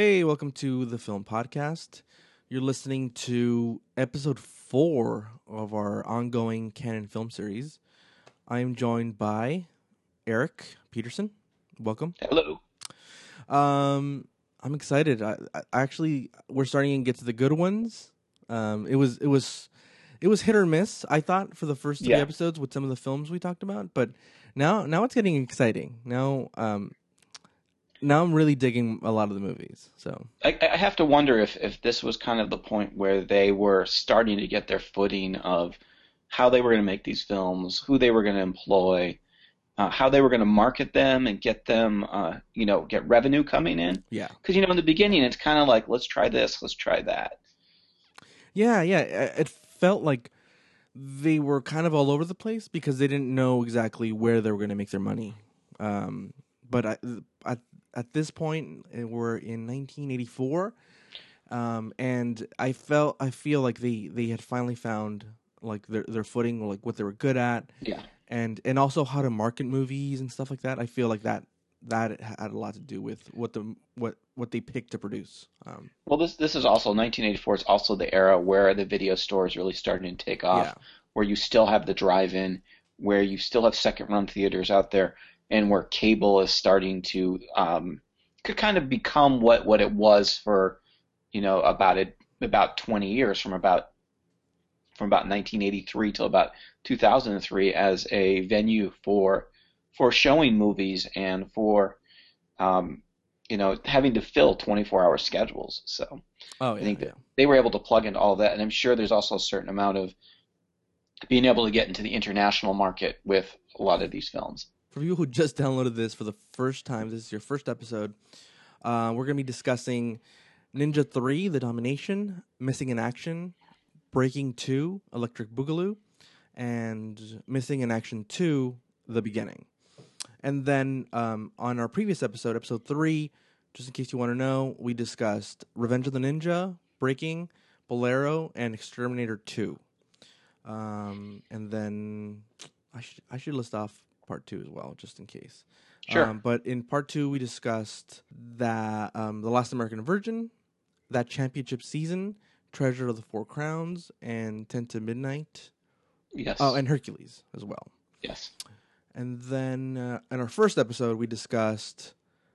Hey, welcome to the Film Podcast. You're listening to episode 4 of our ongoing Canon film series. I am joined by Eric Peterson. Welcome. Hello. I'm excited. We're starting to get to the good ones. It was hit or miss, I thought, for the first 3 Yeah, episodes with some of the films we talked about, but now it's getting exciting. Now I'm really digging a lot of the movies. So I have to wonder if this was kind of the point where they were starting to get their footing of how they were going to make these films, who they were going to employ, how they were going to market them and get them, get revenue coming in. yeah. Because, in the beginning, it's kind of like, let's try this, let's try that. Yeah. It felt like they were kind of all over the place because they didn't know exactly where they were going to make their money. But at this point, we're in 1984, and I feel like they had finally found like their footing, like what they were good at, Yeah. and also how to market movies and stuff like that. I feel like that had a lot to do with what they picked to produce. Well, this is also 1984 is also the era where the video store is really starting to take Yeah. off, where you still have the drive-in, where you still have second-run theaters out there, and where cable is starting to could kind of become what it was for about 20 years from about 1983 till about 2003 as a venue for showing movies and for having to fill 24-hour schedules. So Oh I yeah, think that yeah. they were able to plug into all that, and I'm sure there's also a certain amount of being able to get into the international market with a lot of these films. For people who just downloaded this for the first time, this is your first episode. We're going to be discussing Ninja 3, The Domination, Missing in Action, Breaking 2, Electric Boogaloo, and Missing in Action 2, The Beginning. And then on our previous episode, episode 3, just in case you want to know, we discussed Revenge of the Ninja, Breaking, Bolero, and Exterminator 2. And then I should list off part 2 as well, just in case. Sure. But in part 2, we discussed that The Last American Virgin, that championship season, Treasure of the Four Crowns, and 10 to Midnight. Oh, Yes. and Hercules as well. Yes. And then in our first episode, we discussed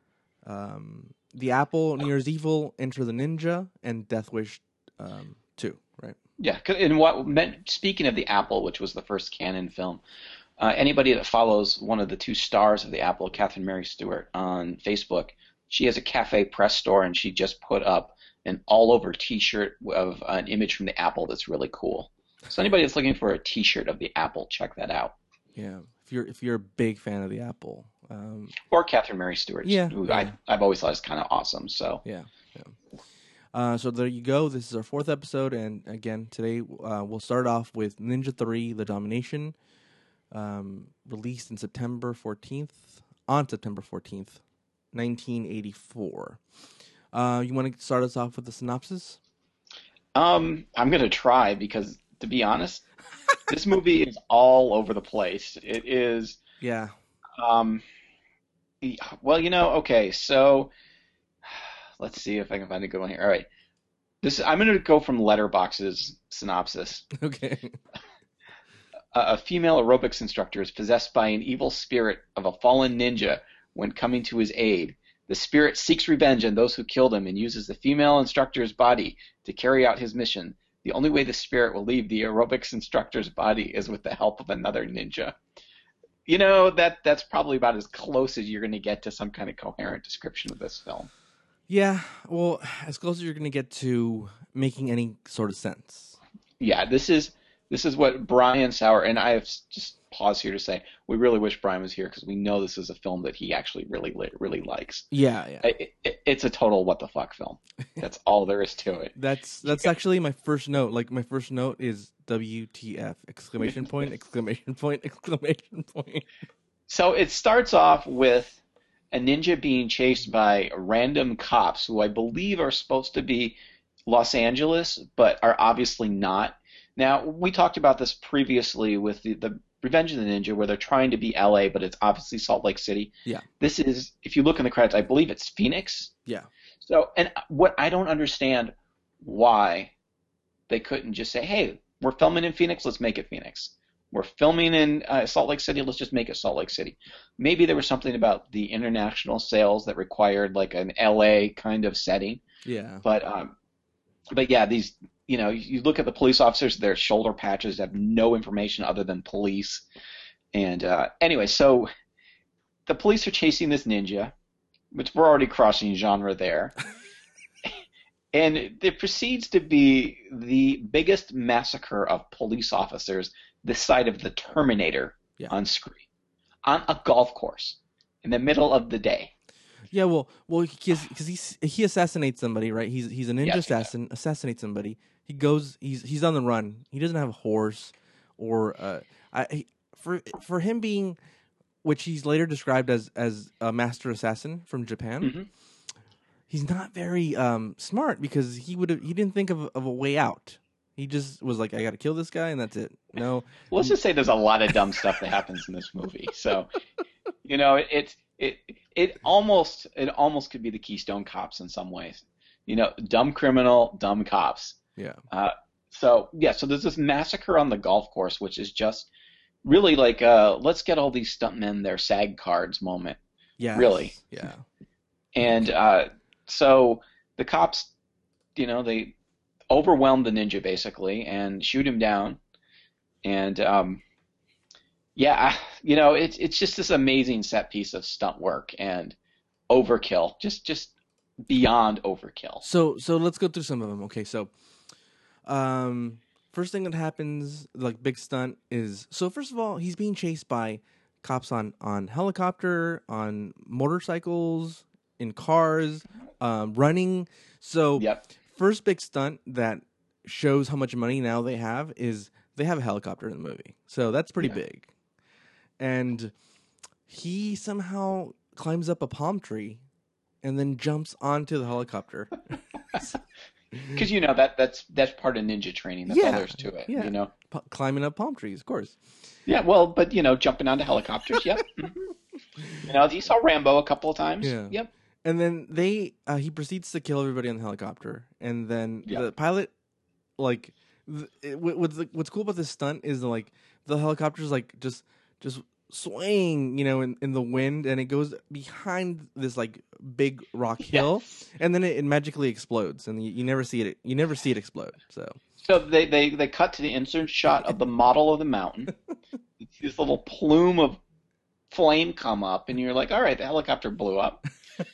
The Apple, New Year's Evil, Enter the Ninja, and Death Wish 2, right? Yeah. And speaking of the Apple, which was the first Canon film, anybody that follows one of the two stars of the Apple, Catherine Mary Stewart, on Facebook, she has a cafe press store, and she just put up an all-over T-shirt of an image from the Apple that's really cool. So anybody that's looking for a T-shirt of the Apple, check that out. Yeah. If you're a big fan of the Apple, Or Catherine Mary Stewart, yeah, who yeah. I've always thought is kind of awesome. So Yeah. So there you go. This is our 4th episode, and again today we'll start off with Ninja 3: The Domination, released in September 14th, 1984. You want to start us off with the synopsis? I'm gonna try because, to be honest, this movie is all over the place. It is, Yeah. um, well, okay, so let's see if I can find a good one here. All right, I'm gonna go from Letterboxd's synopsis. Okay. A female aerobics instructor is possessed by an evil spirit of a fallen ninja when coming to his aid. The spirit seeks revenge on those who killed him and uses the female instructor's body to carry out his mission. The only way the spirit will leave the aerobics instructor's body is with the help of another ninja. That's probably about as close as you're going to get to some kind of coherent description of this film. Yeah. Well, as close as you're going to get to making any sort of sense. Yeah, this is what Brian Sauer, and I have just pause here to say we really wish Brian was here because we know this is a film that he actually really likes. Yeah. Yeah. It's a total what the fuck film. That's all there is to it. That's actually my first note. Like my first note is WTF! Exclamation point! Exclamation point! Exclamation point! So it starts off with a ninja being chased by random cops who I believe are supposed to be Los Angeles, but are obviously not. Now, we talked about this previously with the Revenge of the Ninja, where they're trying to be LA, but it's obviously Salt Lake City. Yeah. This is, if you look in the credits, I believe it's Phoenix. Yeah. So, and what I don't understand why they couldn't just say, "Hey, we're filming in Phoenix. Let's make it Phoenix. We're filming in Salt Lake City. Let's just make it Salt Lake City." Maybe there was something about the international sales that required like an LA kind of setting. Yeah. But yeah, these you look at the police officers, their shoulder patches have no information other than police. And anyway, so the police are chasing this ninja, which we're already crossing genre there. And it proceeds to be the biggest massacre of police officers this side of the Terminator Yeah. on screen, on a golf course in the middle of the day. Yeah, well, because he assassinates somebody, right? He's a ninja Yes, he does. assassin, assassinates somebody. He goes, he's on the run. He doesn't have a horse, or for him being, which he's later described as a master assassin from Japan. Hmm. He's not very smart because he didn't think of a way out. He just was like, I got to kill this guy, and that's it. No, Let's just say there's a lot of dumb stuff that happens in this movie. So, it almost could be the Keystone Cops in some ways. Dumb criminal, dumb cops. yeah, So there's this massacre on the golf course, which is just really like let's get all these stuntmen their SAG cards moment. yeah, Really. yeah. And so the cops, they overwhelm the ninja basically and shoot him down. And it's just this amazing set piece of stunt work and overkill, just beyond overkill. So let's go through some of them. Okay, so first thing that happens, like big stunt, is so first of all, he's being chased by cops on helicopter, on motorcycles, in cars, running. So Yep. first big stunt that shows how much money now they have is they have a helicopter in the movie. So that's pretty Yeah. big. And he somehow climbs up a palm tree and then jumps onto the helicopter. Because that's part of ninja training. That's all Yeah, there's to it. yeah. Climbing up palm trees, of course. Yeah, well, but jumping onto helicopters. Yep. You saw Rambo a couple of times. Yeah. Yep. And then he proceeds to kill everybody on the helicopter, and then Yeah. the pilot, like, what's cool about this stunt is like the helicopter's like just swaying, in the wind, and it goes behind this like big rock hill, and then it magically explodes, and you never see it. You never see it explode. So they cut to the insert shot of the model of the mountain. This little plume of flame come up, and you're like, all right, the helicopter blew up.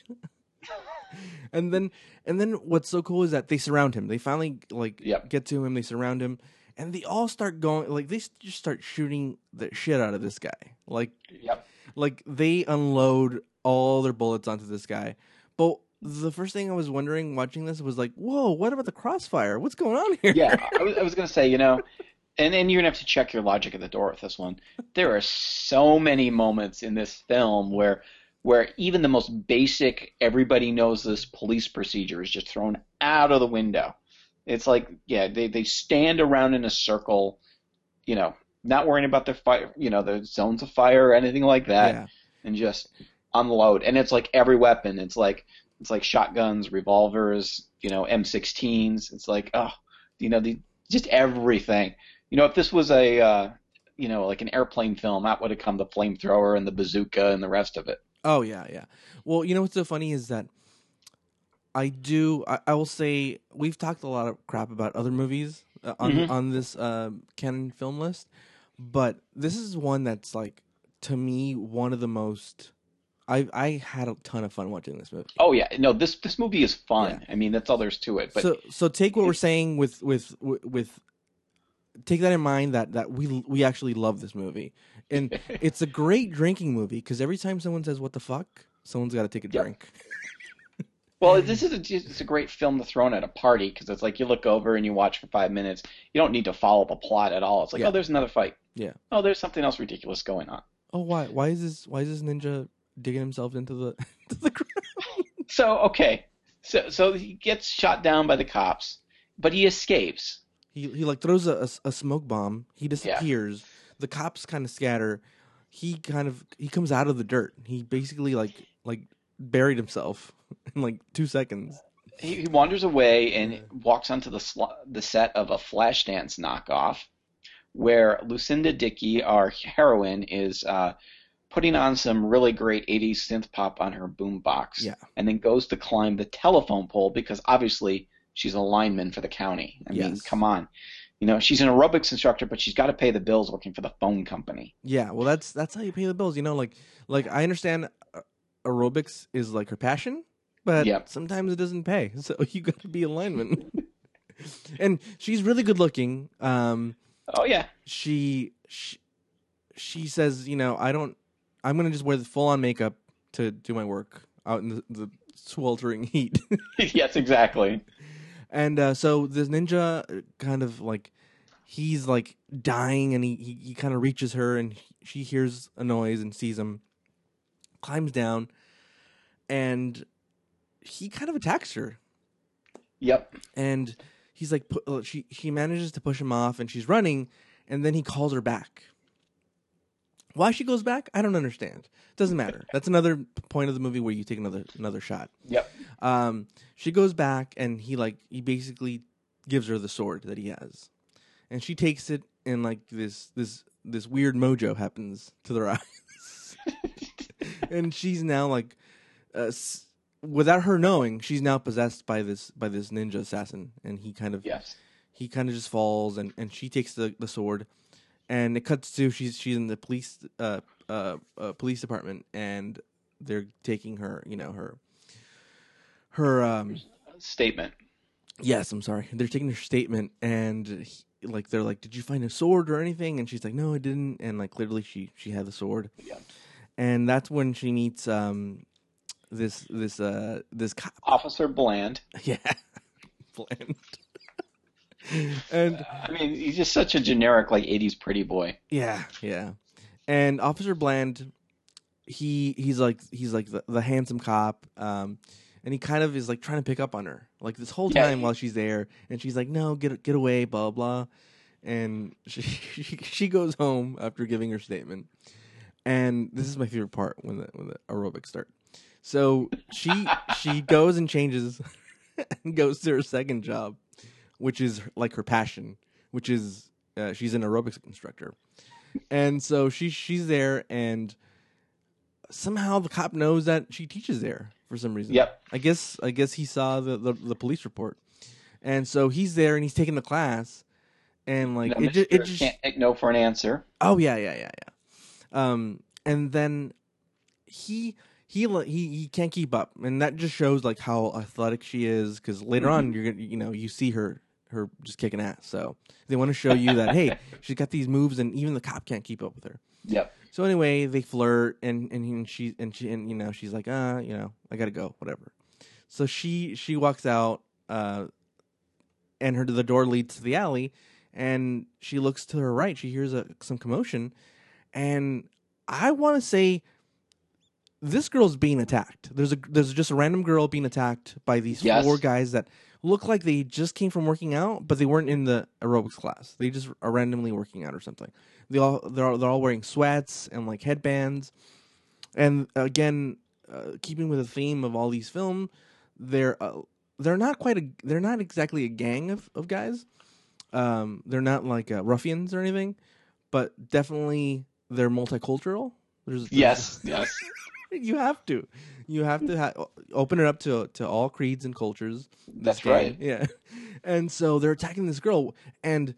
And then what's so cool is that they surround him. They finally Yep. get to him. They surround him, and they all start going they just start shooting the shit out of this guy. Yep. Like they unload all their bullets onto this guy. But the first thing I was wondering watching this was like, whoa, what about the crossfire? What's going on here? Yeah, I was gonna say, and you're gonna have to check your logic at the door with this one. There are so many moments in this film where even the most basic, everybody knows this police procedure is just thrown out of the window. It's like, yeah, they stand around in a circle, not worrying about their fire, the zones of fire or anything like that, Yeah. and just unload. And it's like every weapon. It's like shotguns, revolvers, M16s. It's like, just everything. If this was a, like an airplane film, that would have come the flamethrower and the bazooka and the rest of it. Oh yeah, yeah. Well, what's so funny is that I will say we've talked a lot of crap about other movies on this canon film list, but this is one that's like, to me, one of the most. I had a ton of fun watching this movie. Oh yeah, no, this movie is fun. Yeah. I mean, that's all there's to it. But so take what we're saying with take that in mind that we actually love this movie, and it's a great drinking movie because every time someone says "what the fuck," someone's got to take a drink. Well, it's a great film to throw in at a party because it's like you look over and you watch for 5 minutes. You don't need to follow the plot at all. It's like, oh, there's another fight. Yeah. Oh, there's something else ridiculous going on. Oh, why is this ninja digging himself into the ground? So he gets shot down by the cops, but he escapes. He like throws a smoke bomb. He disappears. Yeah. The cops kind of scatter. He comes out of the dirt. He basically like buried himself in like 2 seconds. He wanders away and walks onto the set of a Flashdance knockoff, where Lucinda Dickey, our heroine, is putting on some really great 80s synth pop on her boombox, Yeah. and then goes to climb the telephone pole because obviously she's a lineman for the county. I mean, Yes. come on. You know, she's an aerobics instructor, but she's got to pay the bills working for the phone company. Yeah, well, that's how you pay the bills. You know, like I understand aerobics is like her passion, but Yep. sometimes it doesn't pay. So you got to be a lineman. And she's really good looking. Oh yeah. She says, you know, I'm gonna just wear the full on makeup to do my work out in the sweltering heat. Yes, exactly. And so this ninja kind of like, he's like dying, and he kind of reaches her, and she hears a noise and sees him, climbs down, and he kind of attacks her. Yep. And he's like, she manages to push him off, and she's running, and then he calls her back. Why she goes back, I don't understand. Doesn't matter. That's another point of the movie where you take another shot. Yep. She goes back, and he basically gives her the sword that he has, and she takes it, and like this weird mojo happens to their eyes, and she's now like, without her knowing, she's now possessed by this ninja assassin, and he kind of just falls, and she takes the sword, and it cuts to she's in the police department, and they're taking her, you know, her statement. Yes, I'm sorry. They're taking her statement, and they're like, "Did you find a sword or anything?" And she's like, "No, I didn't." And like clearly, she had the sword. Yeah. And that's when she meets this cop, Officer Bland. Yeah, Bland. And I mean, he's just such a generic like 80s pretty boy. yeah. And Officer Bland, he's like the handsome cop, and he kind of is like trying to pick up on her like this whole time while she's there, and she's like, "No, get away," blah blah. And she goes home after giving her statement. And this is my favorite part, when the aerobics start. So she goes and changes and goes to her second job, which is like her passion, which is she's an aerobics instructor. And so she's there, and somehow the cop knows that she teaches there for some reason. Yep. I guess he saw the police report, and so he's there, and he's taking the class, and like No, it just can't take no for an answer. Oh yeah. And then he can't keep up, and that just shows like how athletic she is, because later on you're gonna, you see her just kicking ass. So they want to show you that, hey, she's got these moves, and even the cop can't keep up with her. Yep. So anyway, they flirt, and she's like, I gotta go, whatever. So she walks out, and the door leads to the alley, and she looks to her right. She hears some commotion, and I want to say this girl's being attacked. There's just a random girl being attacked by these 4 guys that look like they just came from working out, but they weren't in the aerobics class. They just are randomly working out or something. They're all wearing sweats and like headbands. And again, keeping with the theme of all these films, they're not exactly a gang of guys. They're not like ruffians or anything, but definitely they're multicultural. Yes. You have to open it up to all creeds and cultures. That's right. Yeah. And so they're attacking this girl, and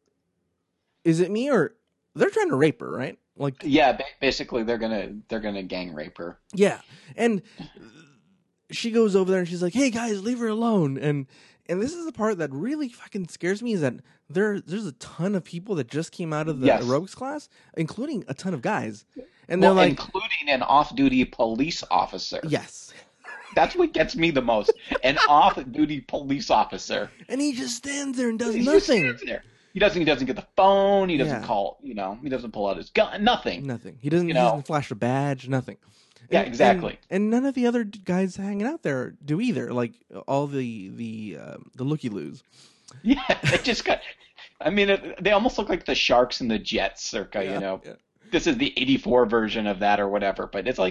is it me, or they're trying to rape her, right? Like, yeah, basically they're gonna gang rape her. Yeah. And she goes over there, and she's like, "Hey guys, leave her alone." And this is the part that really fucking scares me, is that there's a ton of people that just came out of the aerobics class, including a ton of guys. And they're like, including an off-duty police officer. Yes. That's what gets me the most. An off-duty police officer. And he just stands there and does He nothing. just stands there. He doesn't get the phone. He doesn't call. He doesn't pull out his gun. Nothing. He doesn't flash a badge. Nothing. Yeah, exactly. And none of the other guys hanging out there do either. Like all the looky-loos. Yeah, they just got. I mean, they almost look like the Sharks and the Jets, circa. Yeah. This is the '84 version of that or whatever. But it's like,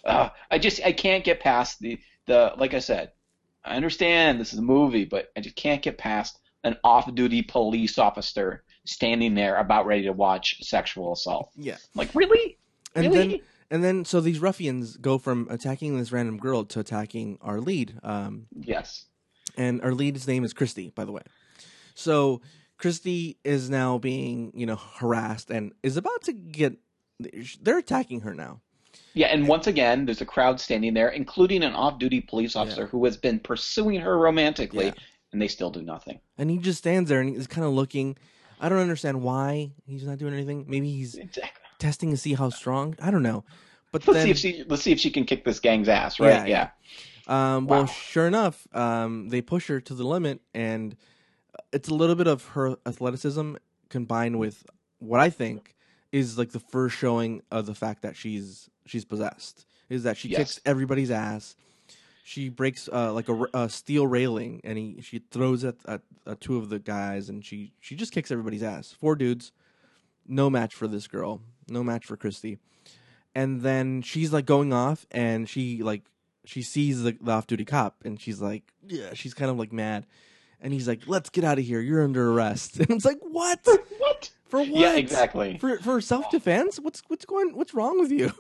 I can't get past the like I said, I understand this is a movie, but I just can't get past an off-duty police officer standing there about ready to watch sexual assault. Yeah. Like, really? And then Really? so these ruffians go from attacking this random girl to attacking our lead. Yes. And our lead's name is Christy, by the way. So Christy is now being, harassed and is about to get. They're attacking her now. Yeah, and once again, there's a crowd standing there, including an off-duty police officer Yeah. who has been pursuing her romantically, Yeah. and they still do nothing. And he just stands there and he's kind of looking. I don't understand why he's not doing anything. Maybe he's Exactly. testing to see how strong. I don't know. But Let's then, see if she can kick this gang's ass, right? Yeah. Well, Wow. sure enough, they push her to the limit, and it's a little bit of her athleticism combined with what I think is like the first showing of the fact that she's possessed. Is that she Yes. kicks everybody's ass. She breaks like a steel railing, and she throws at two of the guys, and she just kicks everybody's ass. 4 dudes, no match for this girl, no match for Christy. And then she's like going off, and she sees the off-duty cop, and she's like, yeah, she's kind of like mad. And he's like, "Let's get out of here. You're under arrest." And it's like, "What? What? For what? Yeah, exactly. For self-defense? What's wrong with you?"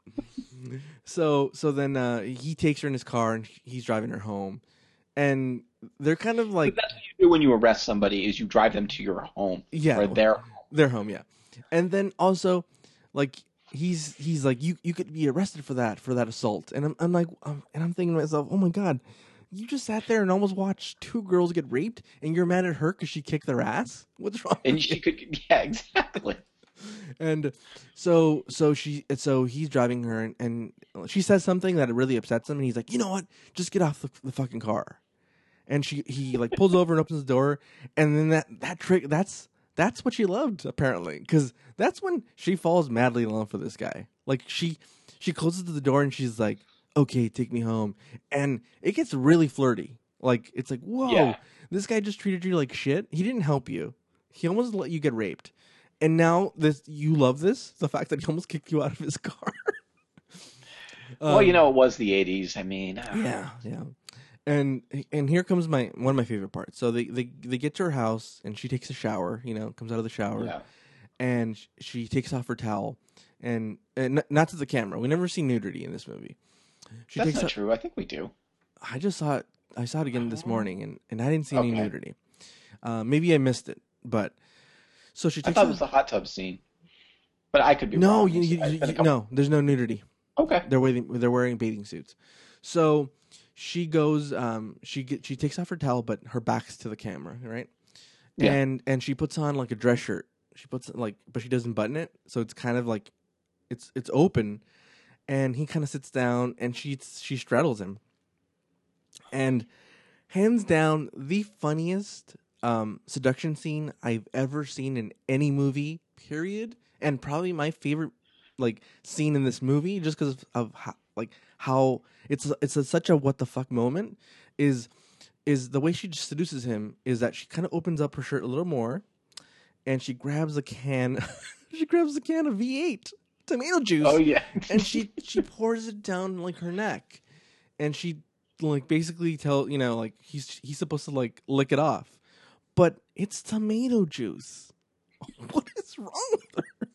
So then he takes her in his car, and he's driving her home. And they're kind of like, But that's what you do when you arrest somebody is you drive them to your home. yeah, Or their home, yeah. And then also, like, he's like, you could be arrested for that assault. And I'm like, and I'm thinking to myself, oh my god, you just sat there and almost watched 2 girls get raped, and you're mad at her because she kicked their ass? What's wrong? and with she you? could yeah, exactly. And so he's driving her, and she says something that really upsets him, and he's like, you know what? Just get off the fucking car. And he like pulls over and opens the door, and then that trick that's what she loved, apparently, because that's when she falls madly in love for this guy. Like she closes the door and she's like, okay, take me home. And it gets really flirty. Like, it's like, whoa, Yeah. this guy just treated you like shit. He didn't help you. He almost let you get raped. And now you love this? The fact that he almost kicked you out of his car. Well, it was the 80s. I mean, Yeah. And here comes one of my favorite parts. So they get to her house, and she takes a shower, comes out of the shower. yeah. And she takes off her towel, and not to the camera. We never see nudity in this movie. She That's takes not off, true. I think we do. I just saw it. I saw it again this morning, and I didn't see any Okay. nudity. Maybe I missed it, but so she I takes thought it off. was the hot tub scene, but I could be No, wrong. It's been a couple- no. There's no nudity. Okay. They're wearing bathing suits. So she goes. She takes off her towel, but her back's to the camera, right? Yeah. And she puts on like a dress shirt. She puts but she doesn't button it, so it's kind of like it's open. And he kind of sits down, and she straddles him. And hands down, the funniest seduction scene I've ever seen in any movie, period. And probably my favorite scene in this movie, just because of how it's such a what the fuck moment, is the way she just seduces him is that she kind of opens up her shirt a little more, and she grabs a can she grabs a can of V8 tomato juice. Oh yeah. And she pours it down like her neck, and she basically he's supposed to lick it off, but it's tomato juice. What is wrong with her?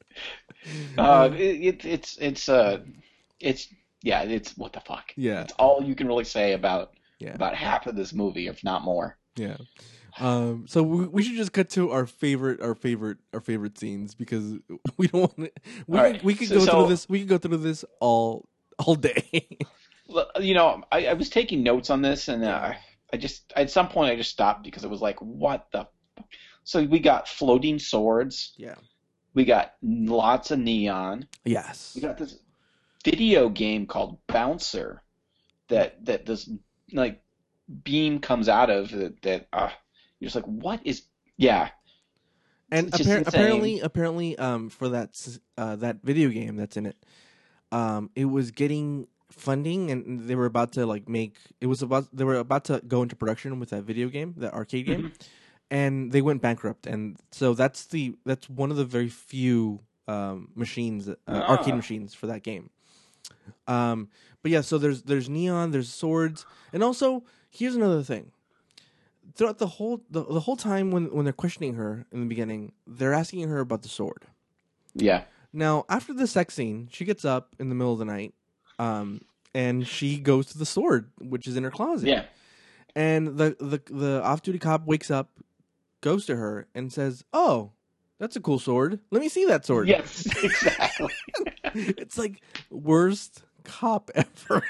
It's what the fuck. Yeah. It's all you can really say about Yeah. half of this movie, if not more. Yeah. So we should just cut to our favorite scenes, because we don't want to. Right. We could So- go so- through this. We could go through this all day. Well, I was taking notes on this, and I just at some point I just stopped because it was like, what the? So we got floating swords. Yeah. We got lots of neon. Yes. We got this video game called Bouncer that this beam comes out of that you're just like, what is? Yeah. And It's just insane. apparently, for that video game that's in it, it was getting funding, and they were about to they were about to go into production with that video game, that arcade game, and they went bankrupt. And so that's one of the very few machines, arcade machines for that game. But yeah, so there's neon, there's swords, and also here's another thing. Throughout the whole time when they're questioning her in the beginning, they're asking her about the sword. Yeah. Now, after the sex scene, she gets up in the middle of the night, and she goes to the sword, which is in her closet. Yeah. And the off-duty cop wakes up, goes to her, and says, "Oh, that's a cool sword. Let me see that sword." Yes, exactly. It's like worst cop ever.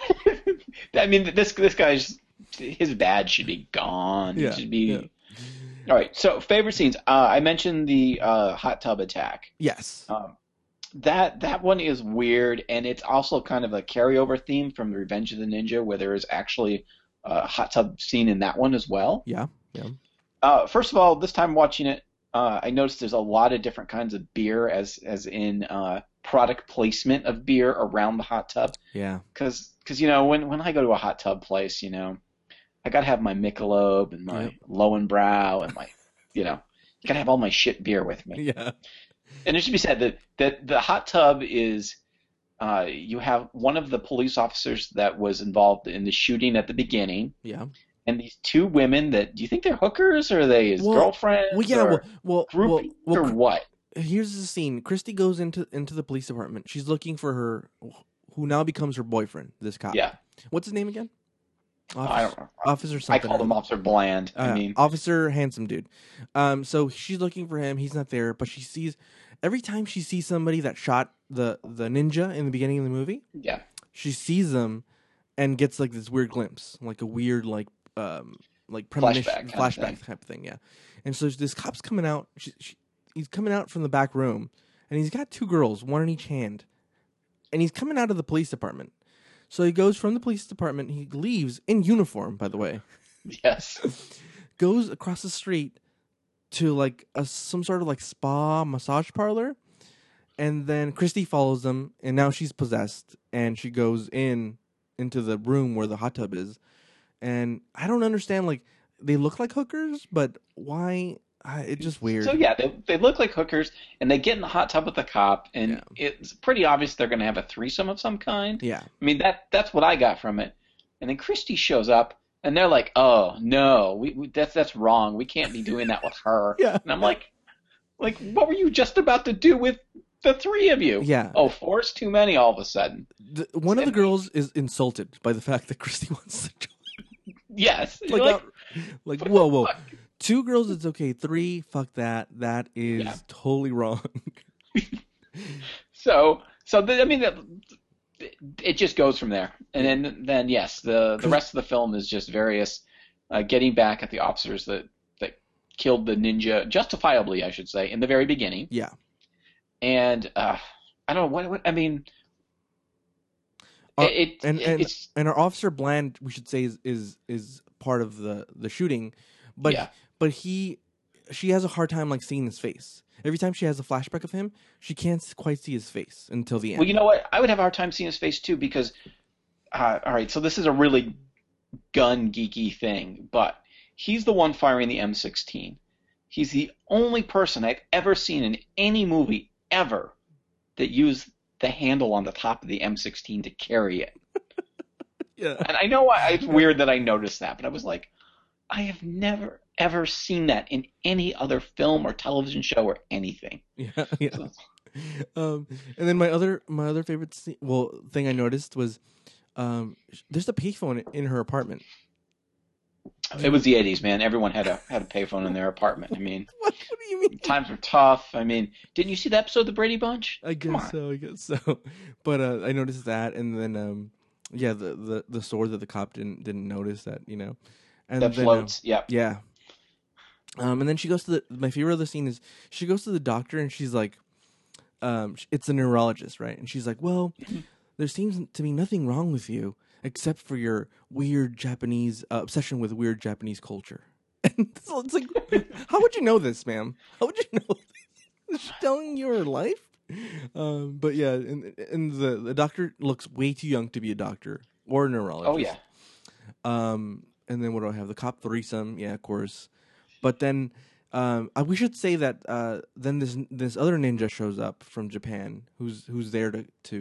I mean, this guy's his badge should be gone. He Yeah, should be. yeah. All right. So favorite scenes. I mentioned the hot tub attack. Yes. That one is weird, and it's also kind of a carryover theme from the Revenge of the Ninja, where there is actually a hot tub scene in that one as well. Yeah. Yeah. First of all, this time watching it, I noticed there's a lot of different kinds of beer, as in product placement of beer around the hot tub. Yeah. Because when I go to a hot tub place, I gotta have my Michelob and my Lowenbrau and my, gotta have all my shit beer with me. Yeah. And it should be said that the hot tub is, you have one of the police officers that was involved in the shooting at the beginning, Yeah. and these two women that, do you think they're hookers, or are they his girlfriends? Well, yeah. Groupies, or what? Here's the scene. Christy goes into the police department. She's looking for her, who now becomes her boyfriend. This cop. Yeah. What's his name again? I don't know. Officer I something. called him Officer Bland. Officer Handsome Dude. So she's looking for him. He's not there, but she sees every time she sees somebody that shot the ninja in the beginning of the movie. Yeah. She sees them and gets like this weird glimpse, like a weird like premonition, flashback type of thing. Yeah. And so this cop's coming out. He's coming out from the back room, and he's got two girls, one in each hand, and he's coming out of the police department. So he goes from the police department. He leaves in uniform, by the way. Yes. Goes across the street to like some sort of like spa massage parlor, and then Christy follows them, and now she's possessed, and she goes into the room where the hot tub is, and I don't understand. Like they look like hookers, but why? It's just weird. So yeah, they look like hookers, and they get in the hot tub with the cop, and it's pretty obvious they're going to have a threesome of some kind. Yeah. I mean that's what I got from it. And then Christy shows up, and they're like, "Oh no, that's wrong. We can't be doing that with her." Yeah. And I'm like, what were you just about to do with the three of you? Yeah. Oh, four's too many all of a sudden. One of the girls is insulted by the fact that Christy wants to join. Yes. Like whoa. Two girls, it's okay. Three, fuck that. That is totally wrong. So it just goes from there, and then yes, the rest of the film is just various getting back at the officers that killed the ninja, justifiably, I should say, in the very beginning. Yeah. And I don't know what I mean. And our Officer Bland, we should say, is part of the shooting, but she has a hard time like seeing his face. Every time she has a flashback of him, she can't quite see his face until the end. Well, you know what? I would have a hard time seeing his face too, because all right, so this is a really gun geeky thing, but he's the one firing the M16. He's the only person I've ever seen in any movie ever that used the handle on the top of the M16 to carry it. Yeah. And I know it's weird that I noticed that, but I was like, I have never ever seen that in any other film or television show or anything. Yeah. And then my other favorite thing I noticed was there's a payphone in her apartment. It was the 80s, man. Everyone had a payphone in their apartment. I mean, what do you mean? Times were tough. I mean, didn't you see the episode of The Brady Bunch? I guess so. But I noticed that, and then the sword that the cop didn't notice that, and that then, floats. Yeah. And then she goes to my favorite other scene is she goes to the doctor, and she's like, it's a neurologist, right? And she's like, well, there seems to be nothing wrong with you except for your weird Japanese obsession with weird Japanese culture. And so it's like, how would you know this, ma'am? How would you know this? Is she telling you her life? But yeah, and the doctor looks way too young to be a doctor or a neurologist. Oh yeah. And then what do I have? The cop threesome, yeah, of course. But then we should say that then this other ninja shows up from Japan, who's there to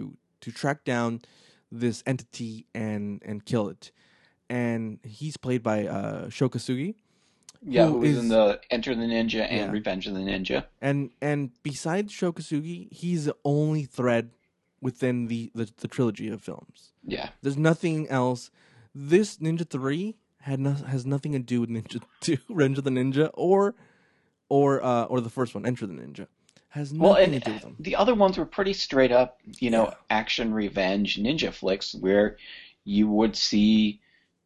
track down this entity and kill it. And he's played by Shokasugi, Yeah, who who was in is the Enter the Ninja and yeah. Revenge of the Ninja. And besides Shokasugi, he's the only thread within the trilogy of films. Yeah. There's nothing else. This Ninja 3 has nothing to do with Ninja 2, Revenge of the Ninja, or the first one, Enter the Ninja. Has Well, nothing to and do with them. the other ones were pretty straight up, Yeah. action revenge ninja flicks where you would see,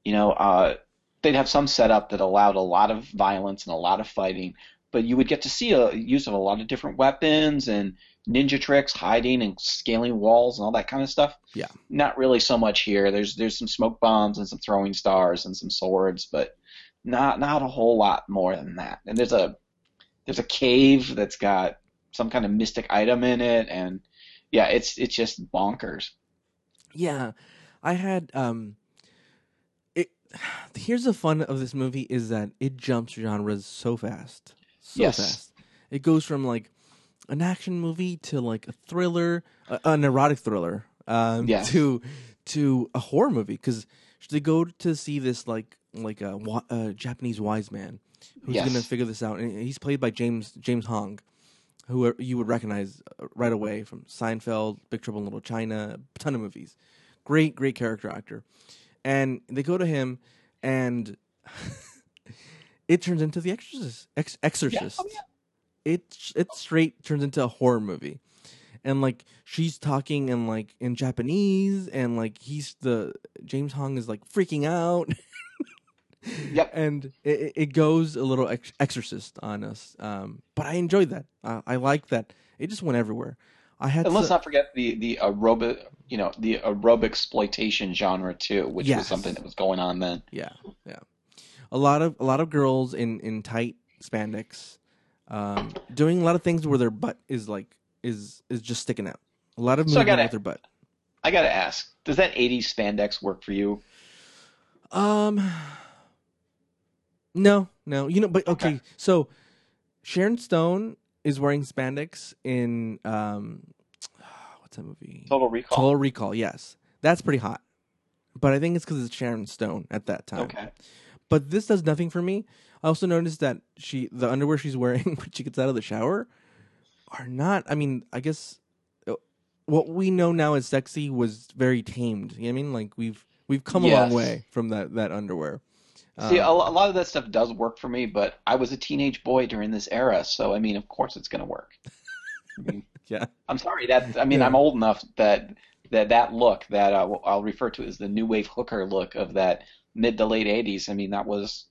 they'd have some setup that allowed a lot of violence and a lot of fighting, but you would get to see a use of a lot of different weapons and ninja tricks, hiding and scaling walls and all that kind of stuff. Yeah. Not really so much here. There's some smoke bombs and some throwing stars and some swords, but not a whole lot more than that. And there's a cave that's got some kind of mystic item in it, and yeah, it's just bonkers. Yeah. I had it here's the fun of this movie is that it jumps genres so fast. So Yes. fast. It goes from like an action movie to like a thriller, an erotic thriller, Yes. to a horror movie because they go to see this like a Japanese wise man who's Yes. gonna figure this out, and he's played by James Hong, who you would recognize right away from Seinfeld, Big Trouble in Little China, a ton of movies. Great character actor, and they go to him, and it turns into The Exorcist. Yeah. Exorcist. Oh, yeah. It straight turns into a horror movie, and like she's talking in Japanese, and like James Hong is like freaking out, Yep. and it goes a little Exorcist on us. But I enjoyed that. I like that. It just went everywhere. I had And let's to, not forget the aerobic exploitation genre too, which was Yes. something that was going on then. yeah. A lot of girls in tight spandex, doing a lot of things where their butt is just sticking out. A lot of So movement with their butt. I gotta ask, does that 80s spandex work for you? No. But okay. Okay. So Sharon Stone is wearing spandex in what's that movie? Total Recall. Total Recall. Yes, that's pretty hot. But I think it's because it's Sharon Stone at that time. Okay. But this does nothing for me. I also noticed that the underwear she's wearing when she gets out of the shower are not. I mean, I guess what we know now as sexy was very tamed. You know what I mean? Like we've come a long Yes. way from that underwear. See, a lot of that stuff does work for me, but I was a teenage boy during this era, so I mean, of course it's gonna work. I mean, Yeah. I'm sorry Yeah. I'm old enough that look that I'll refer to as the new wave hooker look of that mid to late 80s. I mean, I was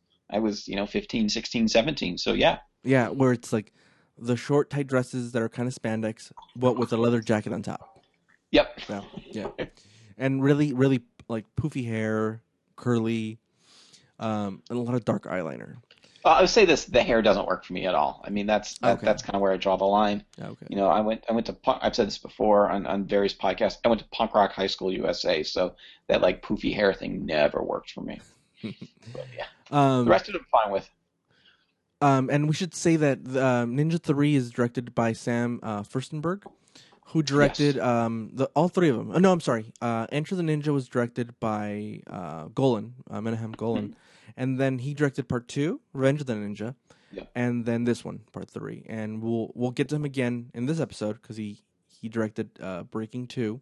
15, 16, 17. So yeah. Yeah, where it's like the short tight dresses that are kind of spandex, but with a leather jacket on top. Yep. Yeah. And really, really like poofy hair, curly, and a lot of dark eyeliner. I would say the hair doesn't work for me at all. I mean, that's Okay. kind of where I draw the line. Okay. I went to I've said this before on various podcasts. I went to Punk Rock High School USA, so that like poofy hair thing never worked for me. But yeah, the rest of it I'm fine with. And we should say that Ninja 3 is directed by Sam Furstenberg, who directed all three of them. No, I'm sorry. Enter the Ninja was directed by Golan, Menahem Golan. And then he directed part 2, Revenge of the Ninja. Yeah. And then this one, part 3. And we'll get to him again in this episode because he directed Breaking 2.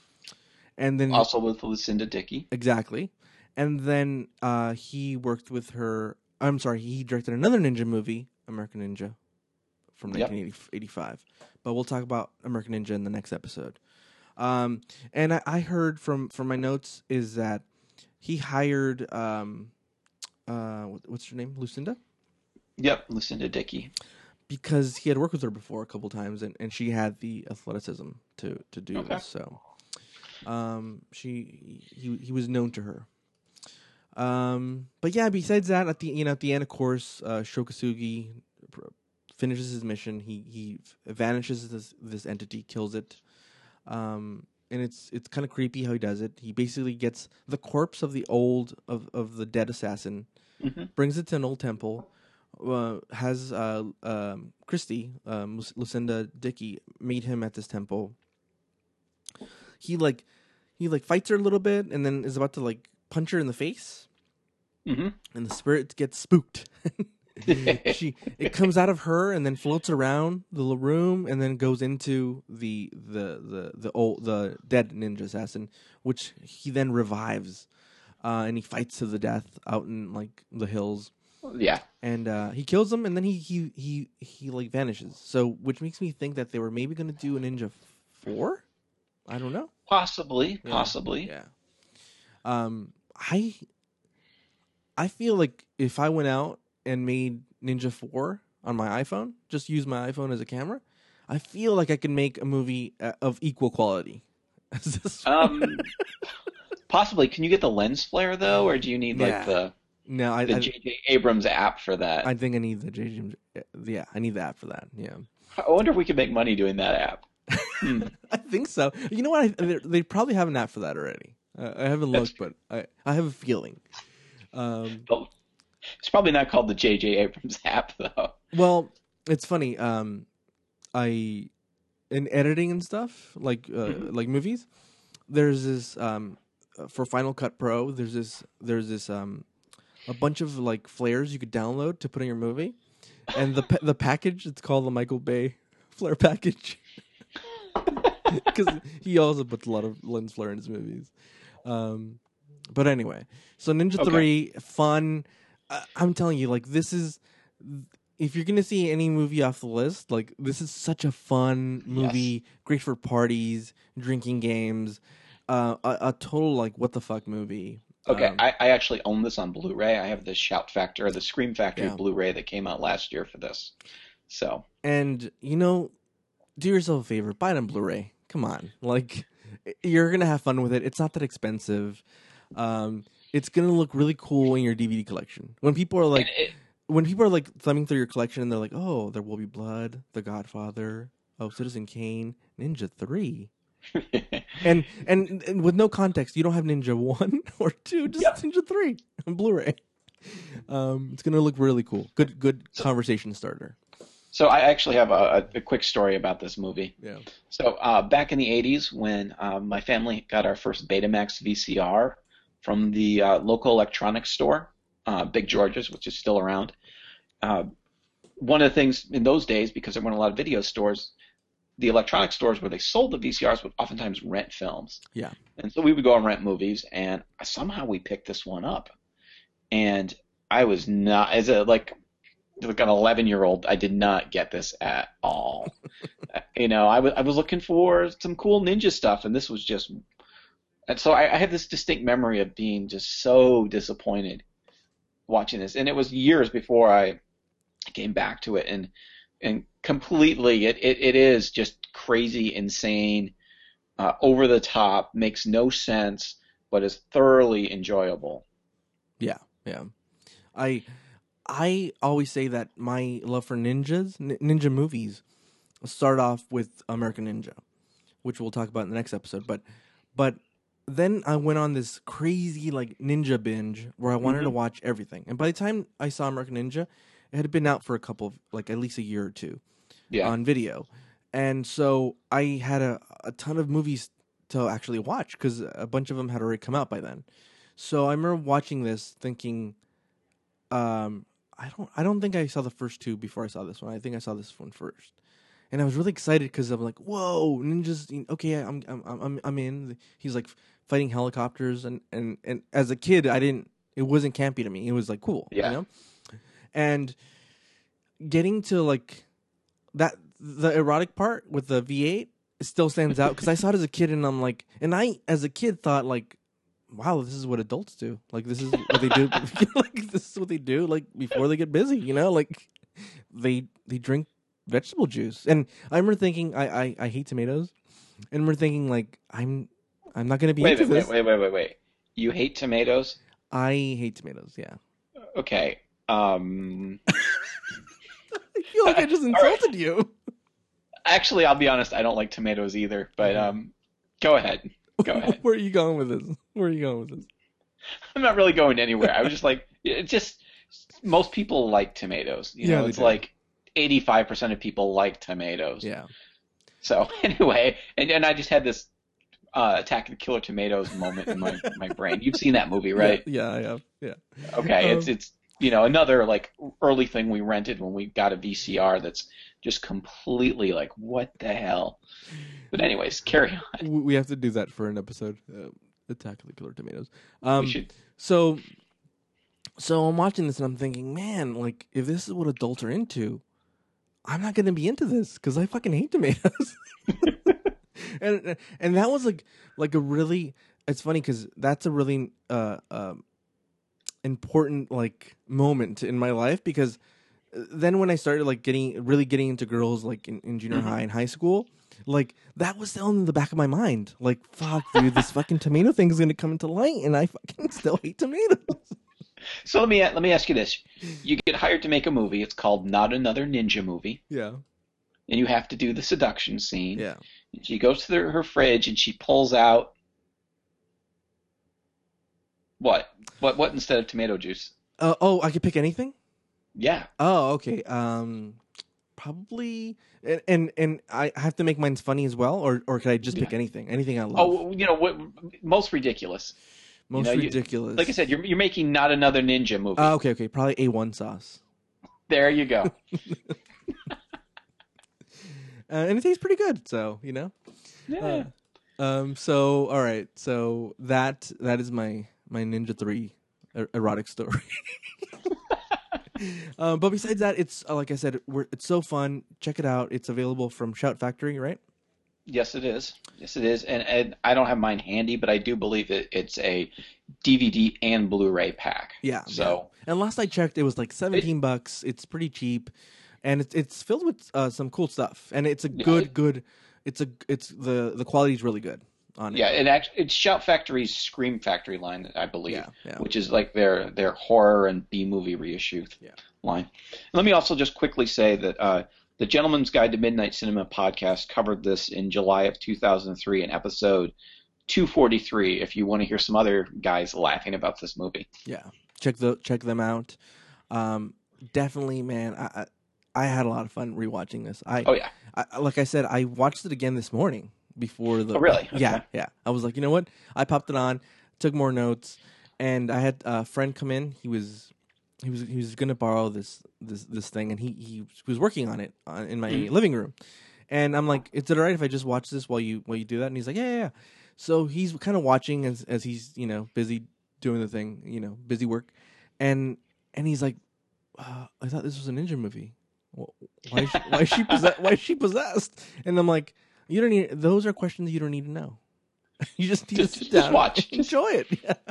And then Also with Lucinda Dickey. exactly. And then he worked with her. I'm sorry, he directed another ninja movie, American Ninja, from 1985. But we'll talk about American Ninja in the next episode. And I heard from my notes is that he hired what's her name, Lucinda, Yep, Lucinda Dickey. because he had worked with her before a couple times, and she had the athleticism to do Okay. this. So he was known to her. But yeah, besides that, at the end, of course, Shokasugi finishes his mission. He vanishes this entity, kills it. And it's kind of creepy how he does it. He basically gets the corpse of the dead assassin, brings it to an old temple, has Christy, Lucinda Dickey, meet him at this temple. he like fights her a little bit and then is about to like punch her in the face, Mm-hmm. and the spirit gets spooked. It comes out of her and then floats around the room and then goes into the dead ninja assassin, which he then revives, and he fights to the death out in like the hills. Yeah. And he kills him, and then he like vanishes. So, which makes me think that they were maybe going to do a Ninja 4. I don't know. Possibly. Yeah. I feel like if I went out and made Ninja 4 on my iPhone, just use my iPhone as a camera, I feel like I can make a movie of equal quality as this one. Possibly. Can you get the lens flare though, or do you need like the J.J. Abrams app for that? I think I need the J.J. Yeah, I need the app for that. Yeah. I wonder if we could make money doing that app. I think so. You know what? They probably have an app for that already. I haven't looked, but I have a feeling. It's probably not called the J.J. Abrams app, though. Well, it's funny. In editing and stuff, like movies, there's this for Final Cut Pro. There's this a bunch of like flares you could download to put in your movie, and the package, it's called the Michael Bay flare package, because he also puts a lot of lens flare in his movies. But anyway, so Ninja 3, fun. I'm telling you, like, this is, if you're going to see any movie off the list, like, this is such a fun movie, Yes. great for parties, drinking games, a total, like, what the fuck movie. Okay, I actually own this on Blu-ray. I have the Shout Factor, the Scream Factory Blu-ray that came out last year for this. So. And, you know, do yourself a favor, buy it on Blu-ray. Come on. Like, you're going to have fun with it. It's not that expensive. It's going to look really cool in your DVD collection. When people are like, thumbing through your collection and they're like, oh, There Will Be Blood, The Godfather, oh, Citizen Kane, Ninja 3. and with no context, you don't have Ninja 1 or 2, just Ninja 3 on Blu-ray. It's going to look really cool. Good conversation starter. So I actually have a quick story about this movie. Yeah. So back in the 80s, when my family got our first Betamax VCR from the local electronics store, Big George's, which is still around, one of the things in those days, because there weren't a lot of video stores, the electronics stores where they sold the VCRs would oftentimes rent films. Yeah. And so we would go and rent movies, and somehow we picked this one up. And I was not, as a like an 11-year-old, I did not get this at all. You know, I was looking for some cool ninja stuff, and this was just, and so I have this distinct memory of being just so disappointed watching this. And it was years before I came back to it, and completely, it is just crazy, insane, over the top, makes no sense, but is thoroughly enjoyable. Yeah. I always say that my love for ninja movies, start off with American Ninja, which we'll talk about in the next episode. But then I went on this crazy like ninja binge where I wanted to watch everything. And by the time I saw American Ninja, it had been out for a couple of, like, at least a year or two on video. And so I had a ton of movies to actually watch because a bunch of them had already come out by then. So I remember watching this thinking, I don't think I saw the first two before I saw this one. I think I saw this one first, and I was really excited because I'm like, "Whoa, ninjas! Okay, I'm in." He's like fighting helicopters, and as a kid, it wasn't campy to me. It was like cool, you know. And getting to like that, the erotic part with the V8 still stands out because I saw it as a kid, and I'm like, and I as a kid thought like, wow, this is what adults do. Like, this is what they do. Like, this is what they do. Like, before they get busy, you know. Like, they drink vegetable juice. And I remember thinking, I hate tomatoes. And I remember thinking, like, I'm not gonna be into this. Wait. You hate tomatoes? I hate tomatoes. Yeah. Okay. I feel like I just insulted you. Actually, I'll be honest. I don't like tomatoes either. But go ahead. Go ahead. Where are you going with this? I'm not really going anywhere. I was just like, it's just most people like tomatoes. You know, it's like 85% of people like tomatoes. Yeah. So anyway, and I just had this Attack of the Killer Tomatoes moment in my brain. You've seen that movie, Yeah, right? yeah, I have. Yeah. Okay, Um, it's another like early thing we rented when we got a VCR that's just completely like what the hell. But anyways, carry on. we have to do that for an episode. Attack of the Killer Tomatoes. We Um, should. so so I'm watching this and I'm thinking, man, like if this is what adults are into, I'm not gonna be into this because I fucking hate tomatoes. And that was like a really. It's funny because that's a really important like moment in my life because then when I started like getting into girls like in junior Mhm. high and high school, like that was still in the back of my mind. Like, fuck, dude, this fucking tomato thing is gonna come into light, and I fucking still hate tomatoes. So let me ask you this: you get hired to make a movie. It's called Not Another Ninja Movie, Yeah, and you have to do the seduction scene. yeah. And she goes to her fridge and she pulls out what? What instead of tomato juice? Oh, I could pick anything. Yeah. Oh, okay. Probably, and I have to make mine funny as well, or could I just Yeah. pick anything? Anything I love. Oh, what most ridiculous? Most You like I ridiculous. said, you're making Not Another Ninja Movie. Okay. Probably A1 sauce. There you go. And it tastes pretty good. So Uh, Yeah. So all right. So that is my Ninja 3 erotic story. But besides that, it's like I said, it's so fun. Check it out. It's available from Shout Factory, right? Yes, it is. Yes, it is. And I don't have mine handy, but I do believe it's a DVD and Blu-ray pack. Yeah. So And last I checked, it was like $17. It's pretty cheap, and it's filled with some cool stuff. And it's a yeah, good. It's the quality's really good on it. yeah, and actually, it's Shout Factory's Scream Factory line, I believe, Yeah. which is like their horror and B movie reissue Yeah. line. Let me also just quickly say that the Gentleman's Guide to Midnight Cinema podcast covered this in July of 2003 in episode 243. If you want to hear some other guys laughing about this movie, Yeah. Check them out. Definitely, man. I had a lot of fun rewatching this. oh yeah, Like I said, I watched it again this morning before the. oh really? Yeah, Okay. yeah. I was like, you know what? I popped it on, took more notes, and I had a friend come in. He was gonna borrow this thing, and he was working on it in my Mhm. living room, and I'm like, is it alright if I just watch this while you do that? And he's like, yeah. So he's kind of watching as he's busy doing the thing, busy work, and he's like, I thought this was a ninja movie. Why is she possessed? Why is she possessed? And I'm like, you don't need. Those are questions you don't need to know. You just need to sit down, watch. and enjoy it. Yeah.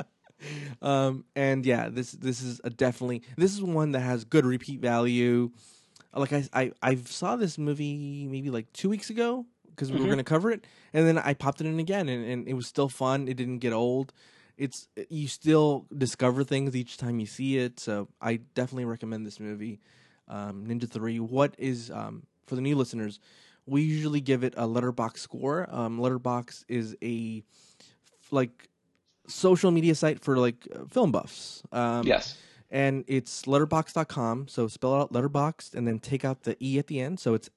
And yeah, this is this is one that has good repeat value. Like I saw this movie maybe like 2 weeks ago because we were going to cover it, and then I popped it in again, and it was still fun. It didn't get old. You still discover things each time you see it. So I definitely recommend this movie, Ninja 3. What is for the new listeners? We usually give it a Letterboxd score. Letterboxd is a like social media site for like film buffs. Yes. And it's letterboxd.com. So spell out letterboxd and then take out the E at the end. So it's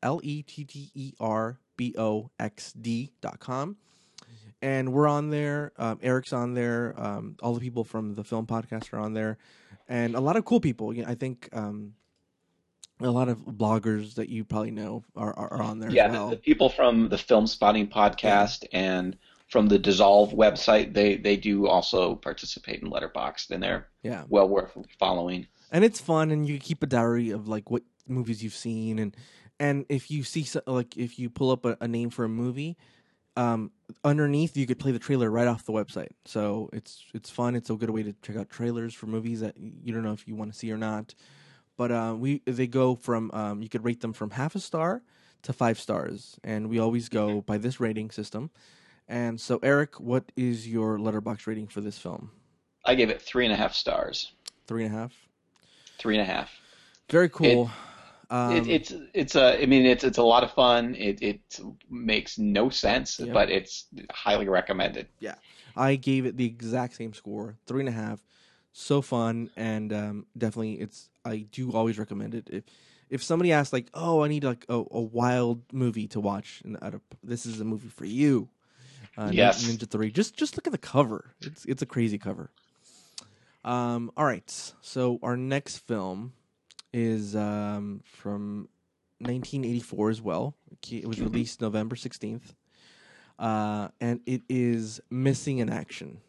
letterboxd.com. And we're on there. Eric's on there. All the people from the film podcast are on there. And a lot of cool people. I think a lot of bloggers that you probably know are on there Yeah, as well. the people from the Film Spotting podcast and from the Dissolve website, they do also participate in Letterboxd, and they're well worth following. And it's fun, and you keep a diary of like what movies you've seen, and if you see if you pull up a name for a movie, underneath you could play the trailer right off the website. So it's fun. It's a good way to check out trailers for movies that you don't know if you want to see or not. But they go from you could rate them from 0.5 star to 5 stars, and we always go by this rating system. And so, Eric, what is your Letterboxd rating for this film? I gave it 3.5 stars. 3.5. 3.5. Very cool. It's a lot of fun. It makes no sense, but it's highly recommended. Yeah, I gave it the exact same score, 3.5. So fun, and definitely I do always recommend it. If somebody asks like, oh, I need like a wild movie to watch, and this is a movie for you. Yes. Ninja 3. Just look at the cover. It's a crazy cover. All right. So our next film is from 1984 as well. It was released November 16th. And it is Missing in Action.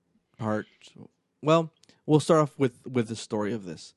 Well, we'll start off with the story of this.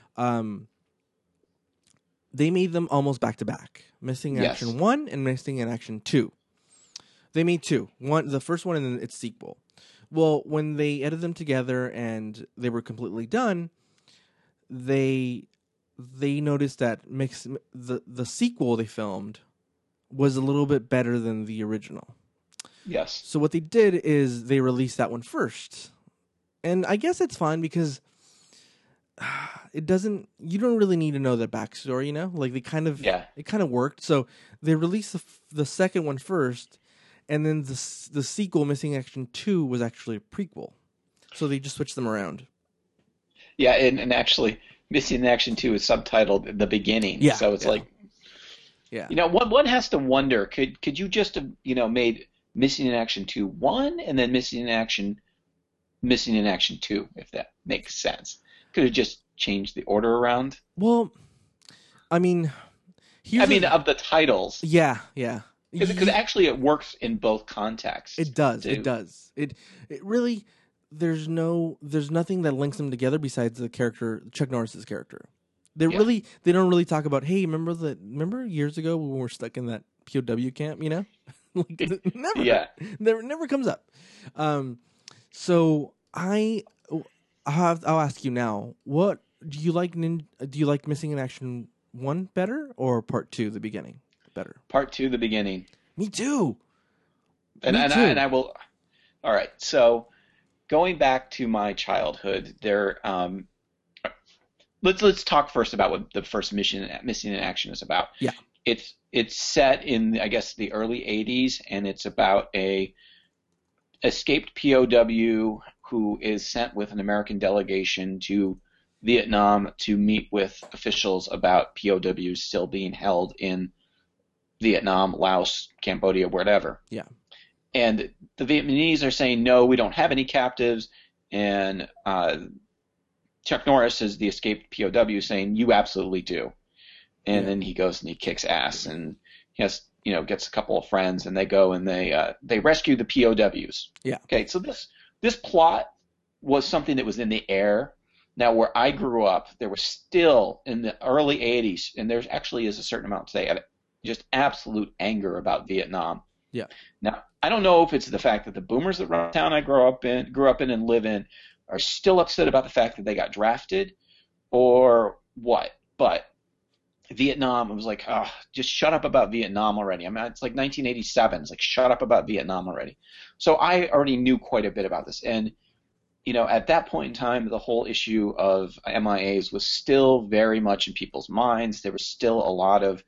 They made them almost back to back. Missing in Action 1 and Missing in Action 2. They made two. The first one and then its sequel. Well, when they edited them together and they were completely done, they noticed that the sequel they filmed was a little bit better than the original. Yes. So what they did is they released that one first. And I guess it's fine because you don't really need to know their backstory, you know? Like it kind of worked. So they released the second one first, and then the sequel, Missing Action 2, was actually a prequel. So they just switched them around. Yeah, and actually Missing Action 2 is subtitled The Beginning. Yeah. So it's yeah. You know, one has to wonder, could you just have, made Missing in Action 2 1 and then Missing in Action 2, if that makes sense. Could have just changed the order around. Well, I mean, of the titles. Yeah. Because actually it works in both contexts. It does. It does. It really, there's nothing that links them together besides the character, Chuck Norris's character. They don't really talk about, hey, remember years ago when we were stuck in that POW camp, you know? Never. Yeah. Never comes up. So I'll ask you now, what do you like? Do you like Missing in Action 1 better or Part 2, the beginning, better? Part 2, the beginning. Me too. And I will. All right. So going back to my childhood, let's talk first about what the first Missing in Action is about. Yeah. It's set in, I guess, the early 80s, and it's about a escaped POW who is sent with an American delegation to Vietnam to meet with officials about POWs still being held in Vietnam, Laos, Cambodia, wherever. Yeah. And the Vietnamese are saying, no, we don't have any captives, and Chuck Norris is the escaped POW saying, you absolutely do. And then he goes and he kicks ass, and he has, gets a couple of friends, and they go and they rescue the POWs. Yeah. Okay, so this plot was something that was in the air. Now, where I grew up, there was still in the early 80s, and there actually is a certain amount today, of just absolute anger about Vietnam. Yeah. Now, I don't know if it's the fact that the boomers that run the town I grew up in and live in are still upset about the fact that they got drafted or what, but Vietnam, it was like, oh, just shut up about Vietnam already. I mean, it's like 1987. It's like, shut up about Vietnam already. So I already knew quite a bit about this. And, at that point in time, the whole issue of MIAs was still very much in people's minds. There was still a lot of,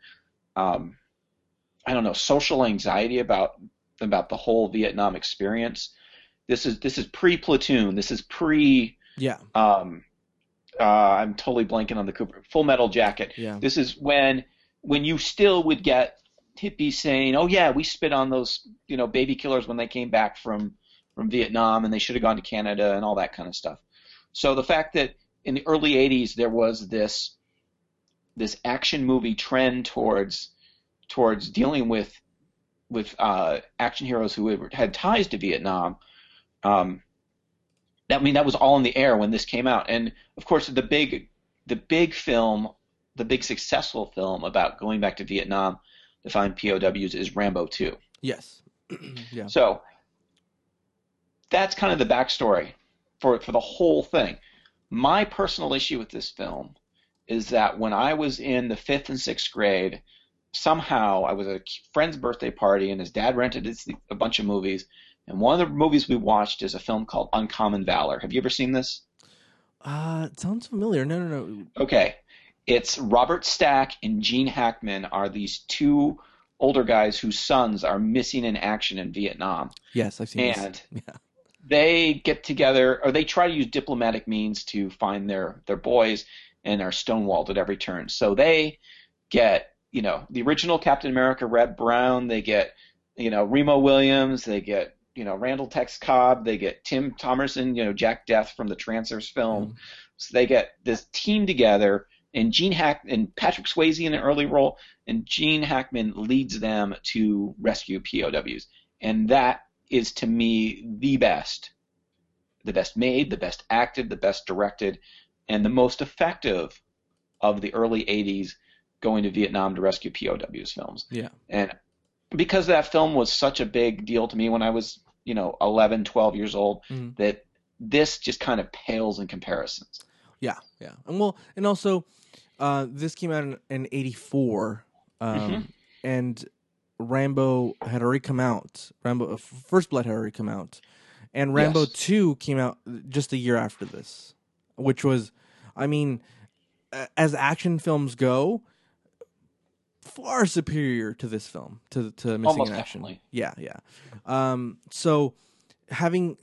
social anxiety about the whole Vietnam experience. This is pre-Platoon. This is pre. Yeah. I'm totally blanking on the Cooper. Full Metal Jacket. Yeah. This is when you still would get hippies saying, "Oh yeah, we spit on those baby killers when they came back from Vietnam, and they should have gone to Canada and all that kind of stuff." So the fact that in the early '80s there was this action movie trend towards dealing with action heroes who had ties to Vietnam. That was all in the air when this came out, and of course the big successful film about going back to Vietnam to find POWs is Rambo 2. Yes. Yeah. So that's kind of the backstory for the whole thing. My personal issue with this film is that when I was in the 5th and 6th grade, somehow I was at a friend's birthday party and his dad rented a bunch of movies. And one of the movies we watched is a film called Uncommon Valor. Have you ever seen this? It sounds familiar. No. Okay. It's Robert Stack and Gene Hackman are these two older guys whose sons are missing in action in Vietnam. Yes, I've seen this. And they get together, or they try to use diplomatic means to find their boys, and are stonewalled at every turn. So they get, the original Captain America, Red Brown. They get Remo Williams, they get, Randall Tex Cobb, they get Tim Thomerson, Jack Death from the Trancers Yeah. film. So they get this team together, and and Patrick Swayze in an early role, and Gene Hackman leads them to rescue POWs. And that is, to me, the best made, the best acted, the best directed, and the most effective of the early 80s going to Vietnam to rescue POWs films. Yeah. And because that film was such a big deal to me when I was, 11, 12 years old, that this just kind of pales in comparisons. Yeah, yeah. And also, this came out in '84, and Rambo had already come out. Rambo First Blood had already come out, and Rambo 2 came out just a year after this, which was, I mean, as action films go, far superior to this film, to Missing Almost in Action. Definitely. Yeah, yeah. So having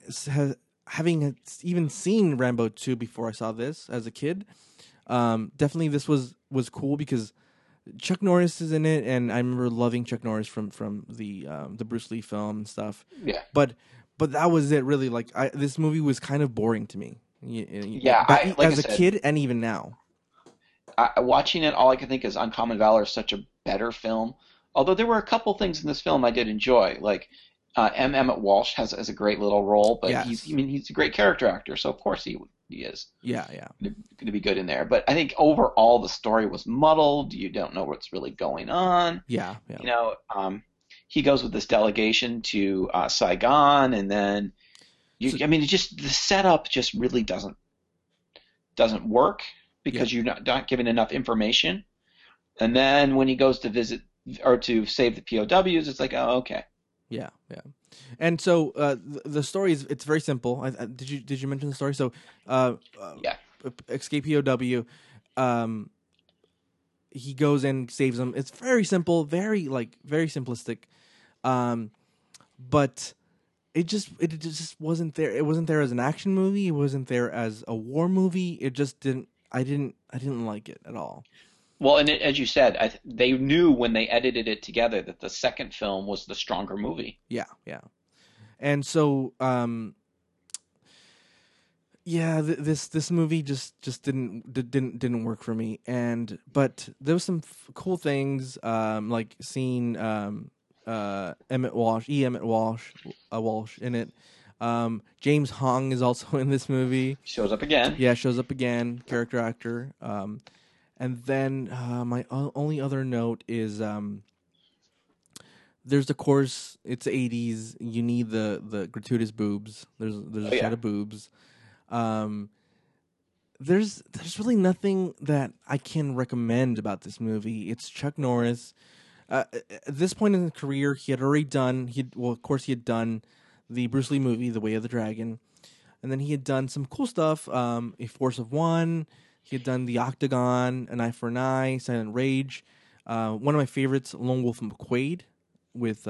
even seen Rambo 2 before I saw this as a kid, definitely this was cool because Chuck Norris is in it, and I remember loving Chuck Norris from the Bruce Lee film and stuff. Yeah. But that was it, really. Like, this movie was kind of boring to me. Yeah, as a kid and even now. Watching it, all I can think is Uncommon Valor is such a better film. Although there were a couple things in this film I did enjoy, like Emmett Walsh has a great little role, but he's a great character actor, so of course he is. Yeah. Going to be good in there. But I think overall the story was muddled. You don't know what's really going on. Yeah. He goes with this delegation to Saigon, and then the setup just really doesn't work because you're not given enough information. And then when he goes to visit or to save the POWs, it's like, oh, okay. Yeah. And so the story it's very simple. Did you mention the story? So escape POW. He goes in, saves them. It's very simple, very simplistic. But it just wasn't there. It wasn't there as an action movie. It wasn't there as a war movie. It just didn't. I didn't like it at all. Well, and as you said, they knew when they edited it together that the second film was the stronger movie. Yeah. And so, this movie just didn't work for me. But there was some cool things, like seeing Emmett Walsh in it. James Hong is also in this movie. Shows up again. Yeah, shows up again. Character actor. And then my only other note is there's, of course, it's the 80s. You need the gratuitous boobs. There's a set of boobs. There's really nothing that I can recommend about this movie. It's Chuck Norris. At this point in his career, he had already done. He had done the Bruce Lee movie, The Way of the Dragon, and then he had done some cool stuff. A Force of One. He had done The Octagon, An Eye for an Eye, Silent Rage. One of my favorites, Lone Wolf McQuade, with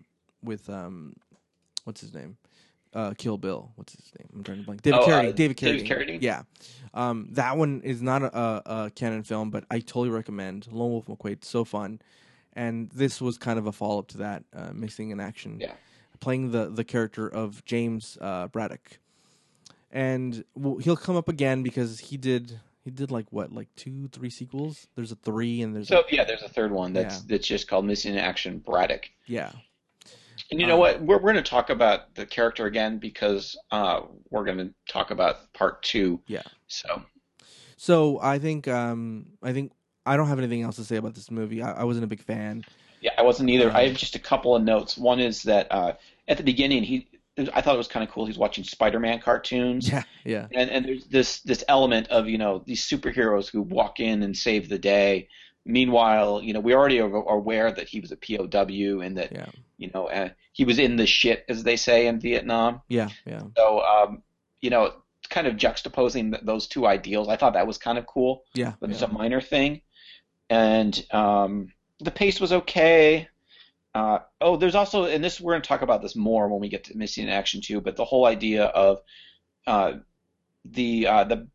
what's his name? Kill Bill. What's his name? I'm trying to blank. David Carradine. David Carradine. Yeah. That one is not a canon film, but I totally recommend. Lone Wolf McQuade, so fun. And this was kind of a follow-up to that, Missing in Action. Yeah. Playing the character of James Braddock. And he'll come up again because he did like 2-3 sequels. There's a 3 and there's there's a third one that's just called Missing in Action Braddock. Yeah. And you know what? We're going to talk about the character again because we're going to talk about part 2. Yeah. So I think I don't have anything else to say about this movie. I wasn't a big fan. Yeah, I wasn't either. I have just a couple of notes. One is that at the beginning I thought it was kind of cool. He's watching Spider-Man cartoons. Yeah. And there's this element of, these superheroes who walk in and save the day. Meanwhile, we already are aware that he was a POW and that, he was in the shit, as they say in Vietnam. Yeah. So, kind of juxtaposing those two ideals, I thought that was kind of cool. Yeah. But it's a minor thing. And the pace was okay. There's also, and we're going to talk about this more when we get to Missing in Action 2, but the whole idea of the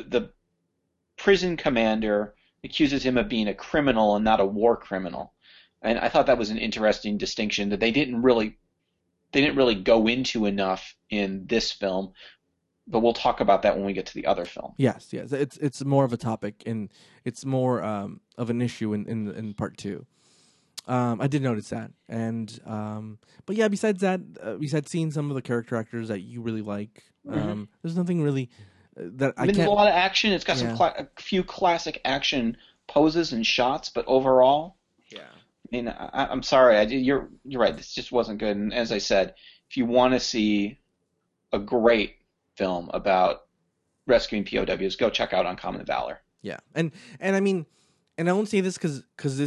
prison commander accuses him of being a criminal and not a war criminal. And I thought that was an interesting distinction that they didn't really go into enough in this film, but we'll talk about that when we get to the other film. Yes, yes. It's more of a topic, and it's more of an issue in part two. I did notice that, and but yeah. Besides that, besides seeing some of the character actors that you really like, Hmm. there's nothing really that I I mean, there's a can't. lot of action. It's got Yeah, a few classic action poses and shots, but overall, yeah, I mean, I'm sorry. You're right. This just wasn't good. And as I said, if you want to see a great film about rescuing POWs, go check out Uncommon Valor. yeah. And I mean, and I won't say this because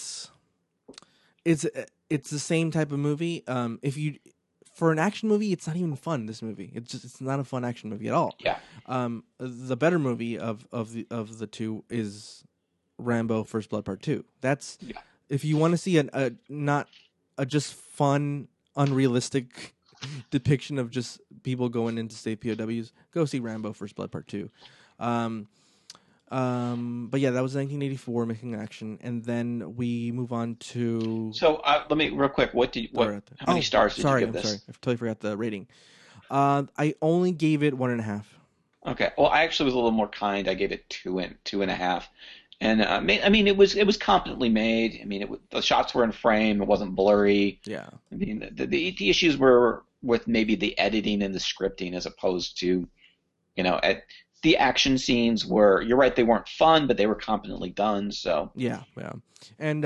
it's it's the same type of movie. If you for an action movie, it's not even fun. This movie, it's not a fun action movie at all. Yeah. The better movie of the two is Rambo: First Blood Part Two. That's Yeah. if you want to see a not a just fun, unrealistic depiction of just people going in to save POWs, go see Rambo: First Blood Part Two. Um, but yeah, that was 1984, Missing in Action, and then we move on to. So let me real quick. Sorry, How many stars did you sorry, give I'm sorry, this? I totally forgot the rating. I only gave it 1.5. Okay. Well, I actually was a little more kind. I gave it two and a half. And I mean, it was competently made. I mean, the shots were in frame. It wasn't blurry. Yeah, I mean, the issues were with maybe the editing and the scripting as opposed to, at the action scenes were, you're right, they weren't fun, but they were competently done. So, yeah, yeah, and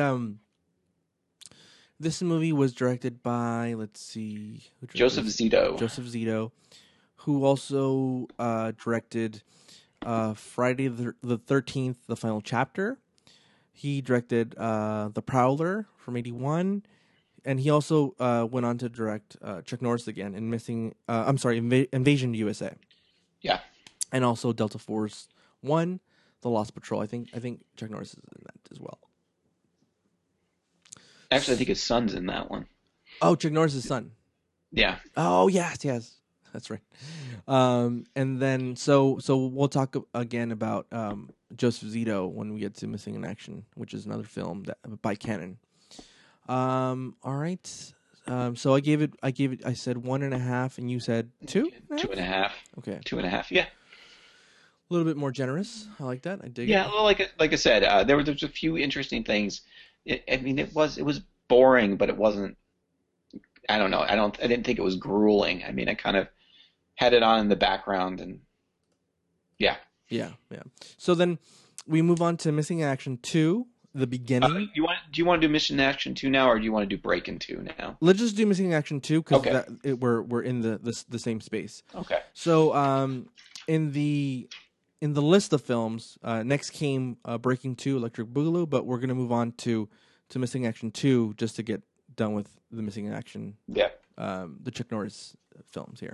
this movie was directed by, let's see, who directed Joseph this? Zito. Joseph Zito, who also directed Friday the 13th, the final chapter. He directed The Prowler from '81, and he also went on to direct Chuck Norris again in Missing. I'm sorry, Invasion USA, Yeah. and also Delta Force One, The Lost Patrol. I think Chuck Norris is in that as well. Actually, I think his son's in that one. Oh, Chuck Norris's son. Yeah. Oh yes, yes, that's right. And then so we'll talk again about Joseph Zito when we get to Missing in Action, which is another film that by Canon. All right. So I said 1.5, and you said 2.5. Two and a half. Okay, Two and a half. Yeah. a little bit more generous. I like that. I dig it. Yeah. Well, like I said, there was a few interesting things. I mean, it was boring, but it wasn't. I don't know. I didn't think it was grueling. I mean, I kind of had it on in the background, and yeah. Yeah, yeah. So then we move on to Missing in Action 2, the beginning. Do you want to do Mission Action 2 now, or do you want to do Breakin' 2 now? Let's just do Missing in Action 2 because Okay. we're in the same space. Okay. So in the list of films, next came Breaking 2, Electric Boogaloo, but we're gonna move on to Missing Action 2 just to get done with the Missing in Action, Yeah. the Chuck Norris films here.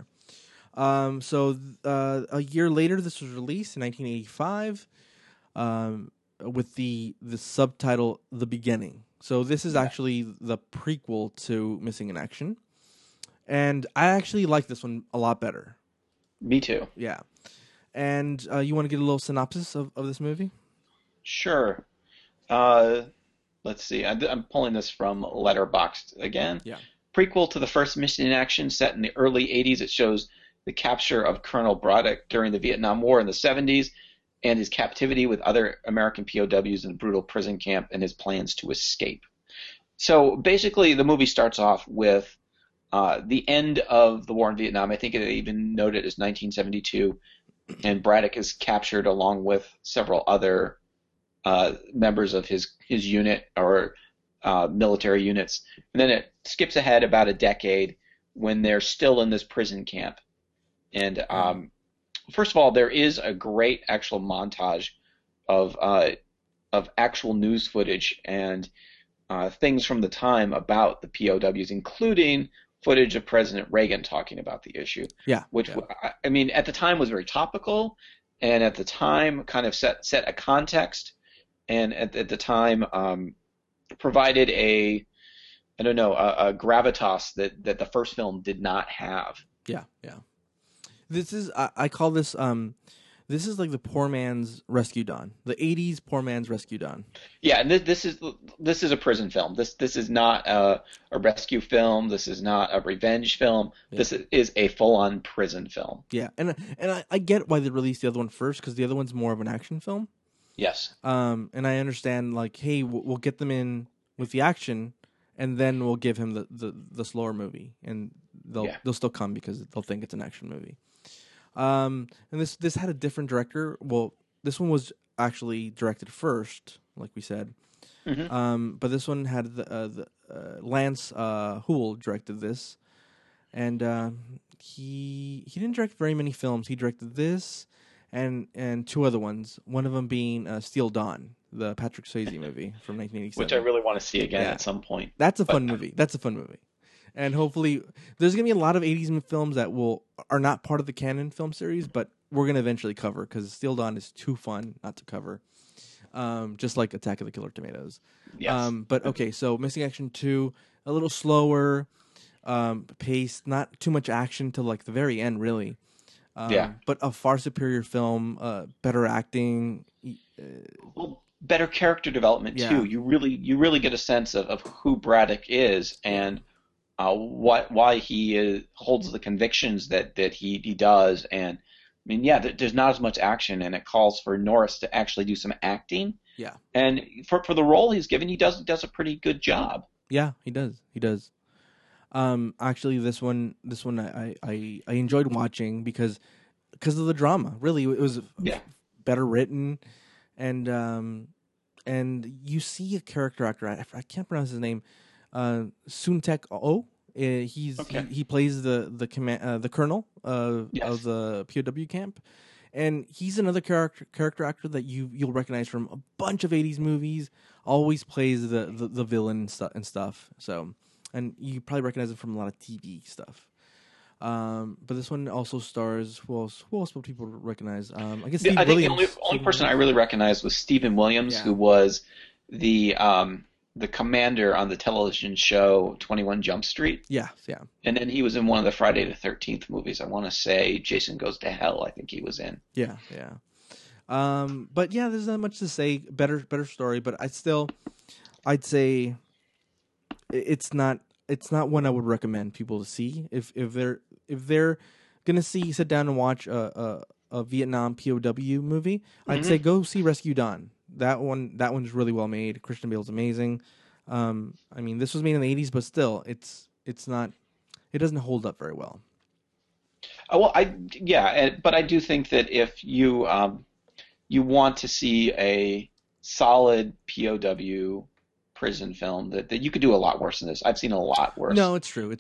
A year later, this was released in 1985, with the subtitle "The Beginning." So this is Yeah. actually the prequel to Missing in Action, and I actually like this one a lot better. Me too. Yeah, and you want to get a little synopsis of this movie? Sure. Uh, let's see. I'm pulling this from Letterboxd again. Yeah, Prequel to the first Mission in Action, set in the early 80s. It shows the capture of Colonel Braddock during the Vietnam War in the 70s and his captivity with other American POWs in a brutal prison camp and his plans to escape. So basically, the movie starts off with the end of the war in Vietnam. I think it even noted as 1972, and Braddock is captured along with several other members of his unit or military units. And then it skips ahead about a decade when they're still in this prison camp. And first of all, there is a great actual montage of actual news footage and things from the time about the POWs, including footage of President Reagan talking about the issue, yeah, which yeah. I mean at the time was very topical, and at the time kind of set a context, and at the time provided I don't know a gravitas that the first film did not have. Yeah, yeah. This is I call this This is like the poor man's Rescue Dawn, the '80s poor man's Rescue Dawn. Yeah, and this is a prison film. This is not a rescue film. This is not a revenge film. Yeah, This is a full-on prison film. yeah, and I get why they released the other one first because the other one's more of an action film. Yes. And I understand like, hey, we'll get them in with the action, and then we'll give him the slower movie, and they'll still come because they'll think it's an action movie. And this had a different director. Well, this one was actually directed first, like we said. But this one had the Lance Houle directed this, and he didn't direct very many films. He directed this and two other ones. One of them being Steel Dawn, the Patrick Swayze movie from 1987, Which I really want to see again at some point. That's a fun movie. That's a fun movie. And hopefully, there's gonna be a lot of '80s films that are not part of the canon film series, but we're gonna eventually cover because Steel Dawn is too fun not to cover. Just like Attack of the Killer Tomatoes. Yes. But okay, so Missing Action 2, a little slower pace, not too much action till like the very end, really. But a far superior film, better acting. Well, better character development too. You really get a sense of who Braddock is and why he holds the convictions that he does. And I mean, yeah, there's not as much action, and it calls for Norris to actually do some acting. Yeah. And for the role he's given, he does a pretty good job. Yeah, he does. He does. Actually, this one I enjoyed watching because of the drama. Really, it was better written, and you see a character actor. I can't pronounce his name. Soontek Oh. He plays the colonel of the POW camp, and he's another character actor that you'll recognize from a bunch of '80s movies. Always plays the villain and stuff. So, and you probably recognize him from a lot of TV stuff. But this one also stars who else will people recognize? I guess Steve I think Williams. the only person I really recognized was Stephen Williams, who was the commander on the television show 21 Jump Street. Yeah. And then he was in one of the Friday the 13th movies. I want to say Jason Goes to Hell, I think he was in. Yeah. But yeah, there's not much to say. Better story, but I'd say it's not one I would recommend people to see. If they're gonna sit down and watch a Vietnam POW movie, I'd say go see Rescue Dawn. That one's really well made. Christian Bale's amazing. I mean, this was made in the '80s, but still, it doesn't hold up very well. Well, but I do think that if you want to see a solid POW prison film, that you could do a lot worse than this. I've seen a lot worse. No, it's true.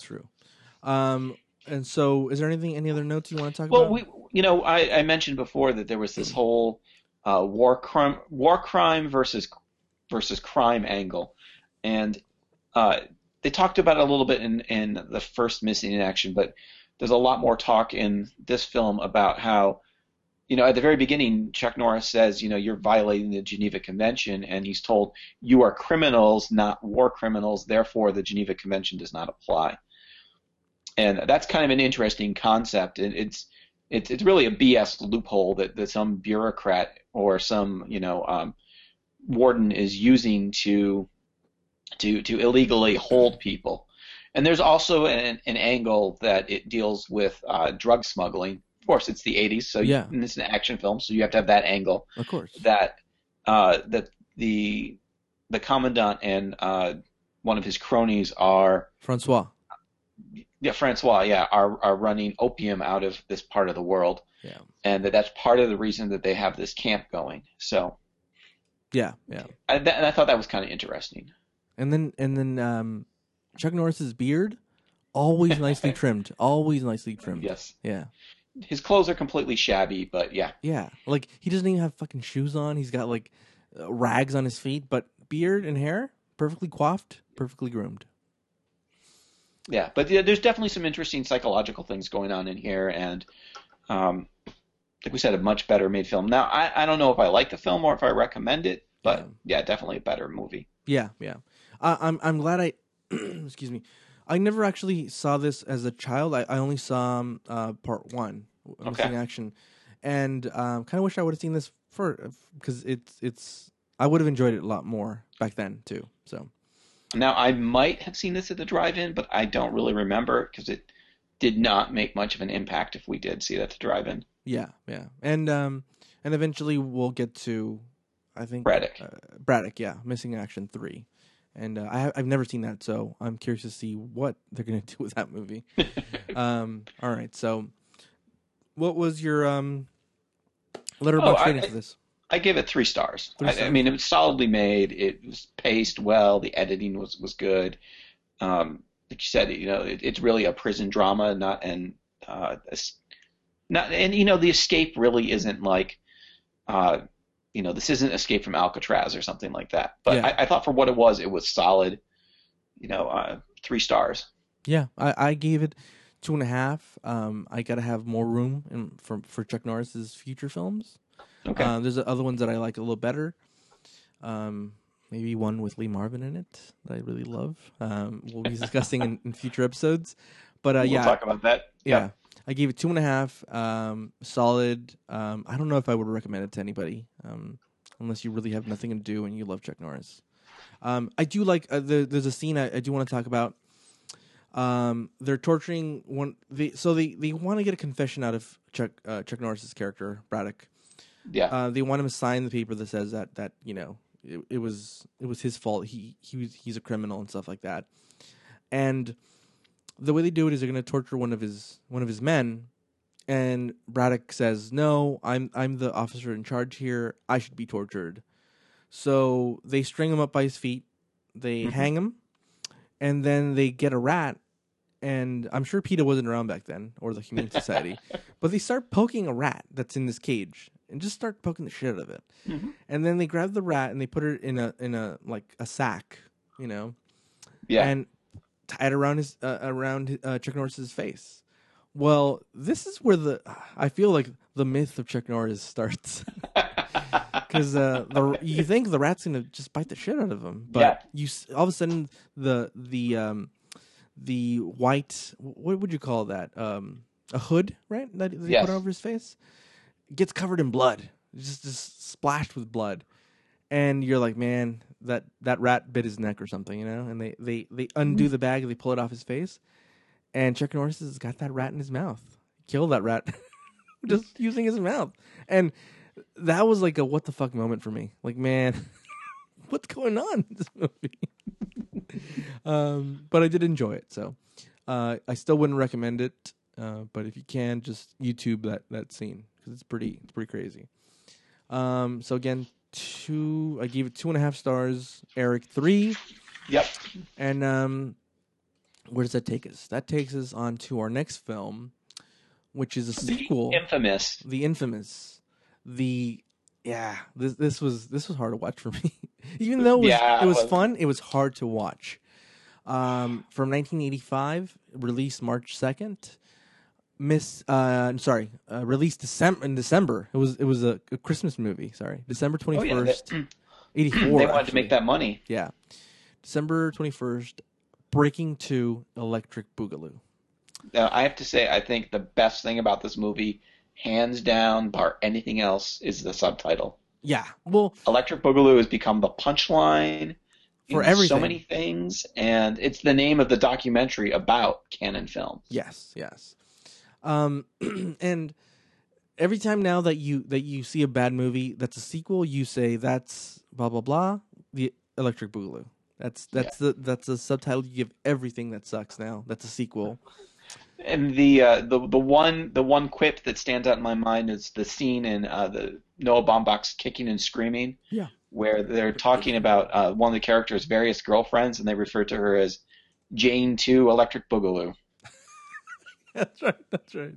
And so, is there any other notes you want to talk about? Well, I mentioned before that there was this whole war crime versus crime angle, and they talked about it a little bit in the first Missing in Action, but there's a lot more talk in this film about how, at the very beginning, Chuck Norris says, you're violating the Geneva Convention, and he's told you are criminals, not war criminals, therefore the Geneva Convention does not apply. And that's kind of an interesting concept, and it's really a BS loophole that some bureaucrat or some warden is using to illegally hold people. And there's also an angle that it deals with drug smuggling. Of course, it's the '80s, so and it's an action film, so you have to have that angle. Of course. That the commandant and one of his cronies are Francois. Yeah, Francois. Yeah, are running opium out of this part of the world. Yeah. And that's part of the reason that they have this camp going. So. Yeah. And I thought that was kind of interesting. And then Chuck Norris's beard, always nicely trimmed. Always nicely trimmed. Yes. Yeah. His clothes are completely shabby, but yeah. Yeah. Like, he doesn't even have fucking shoes on. He's got, like, rags on his feet, but beard and hair, perfectly coiffed, perfectly groomed. Yeah, but there's definitely some interesting psychological things going on in here, and like we said, a much better made film. Now, I don't know if I like the film or if I recommend it, but yeah definitely a better movie. Yeah. I'm glad I excuse me. I never actually saw this as a child. I only saw part one, Missing Action, and kind of wish I would have seen this because it's I would have enjoyed it a lot more back then too. So Now, I might have seen this at the drive-in, but I don't really remember because it did not make much of an impact if we did see that at the drive-in. yeah, and eventually we'll get to, I think, Braddock. Braddock, yeah, Missing Action 3. And I've never seen that, so I'm curious to see what they're going to do with that movie. All right, so what was your Letterboxd rating for this? I give it 3 stars. 3 stars. I mean, it was solidly made. It was paced well. The editing was good. Like you said, it's really a prison drama, the escape really isn't like, this isn't Escape from Alcatraz or something like that. But Yeah. I thought for what it was solid. 3 stars. Yeah, I gave it 2.5. I got to have more room for Chuck Norris's future films. Okay. There's other ones that I like a little better. Maybe one with Lee Marvin in it that I really love. We'll be discussing in future episodes. But We'll yeah, talk about that. yeah, I gave it 2.5. Solid. I don't know if I would recommend it to anybody, unless you really have nothing to do and you love Chuck Norris. I do like. There's a scene I do want to talk about. They're torturing one. They want to get a confession out of Chuck Norris's character Braddock. Yeah. They want him to sign the paper that says that it was his fault. He's a criminal and stuff like that. And the way they do it is they're going to torture one of his men, and Braddock says, "No, I'm the officer in charge here. I should be tortured." So they string him up by his feet, they hang him, and then they get a rat. And I'm sure PETA wasn't around back then, or the Humane Society, but they start poking a rat that's in this cage and just start poking the shit out of it. And then they grab the rat and they put it in a like a sack, Yeah. and tie it around Chuck Norris's face. Well, this is where I feel like the myth of Chuck Norris starts. Because you think the rat's gonna just bite the shit out of him, but all of a sudden the white, what would you call that? A hood, right? That they Yes. put over his face gets covered in blood, just splashed with blood, and you're like, man, that rat bit his neck or something, And they undo the bag and they pull it off his face, and Chuck Norris has got that rat in his mouth. Killed that rat just using his mouth, and that was like a what the fuck moment for me. Like, man, what's going on in this movie? But I did enjoy it, so I still wouldn't recommend it. But if you can, just YouTube that scene because it's pretty crazy. So again, I gave it 2.5 stars. Eric 3. Yep. And where does that take us? That takes us on to our next film, which is a sequel. The Infamous. This was hard to watch for me. Even though it was fun, it was hard to watch. From 1985, released March 2nd. Released in December. It was a Christmas movie. Sorry, December 21st, 84. They wanted to make that money. Yeah, December 21st. Breaking 2, Electric Boogaloo. Now, I have to say, I think the best thing about this movie, hands down, bar anything else, is the subtitle. Yeah, well, Electric Boogaloo has become the punchline for in everything. So many things, and it's the name of the documentary about Cannon Films. Yes. And every time now that you see a bad movie that's a sequel, you say that's blah blah blah, the Electric Boogaloo. That's the subtitle you give everything that sucks now. That's a sequel. And the one quip that stands out in my mind is the scene in the Noah Baumbach's Kicking and Screaming. Yeah. Where they're talking about one of the characters' various girlfriends, and they refer to her as Jane 2 Electric Boogaloo. That's right.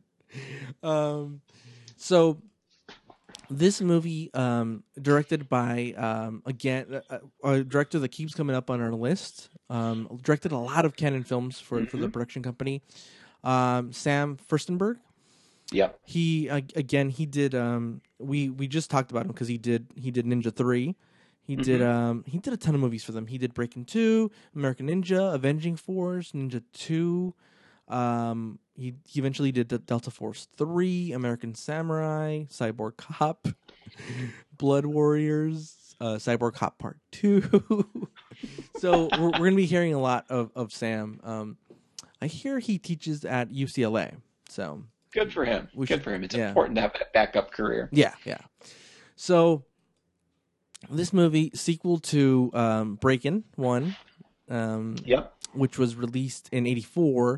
So this movie, directed by a director that keeps coming up on our list, directed a lot of Cannon films for the production company, Sam Furstenberg. Yep. He did. We just talked about him because he did Ninja 3. He did a ton of movies for them. He did Breaking 2, American Ninja, Avenging Force, Ninja 2. He eventually did the Delta Force 3, American Samurai, Cyborg Cop, Blood Warriors, Cyborg Cop Part 2. So we're going to be hearing a lot of Sam. I hear he teaches at UCLA. So Good for him. Good for him. It's important to have that backup career. Yeah. So this movie, sequel to Breakin' 1, Yep. which was released in '84.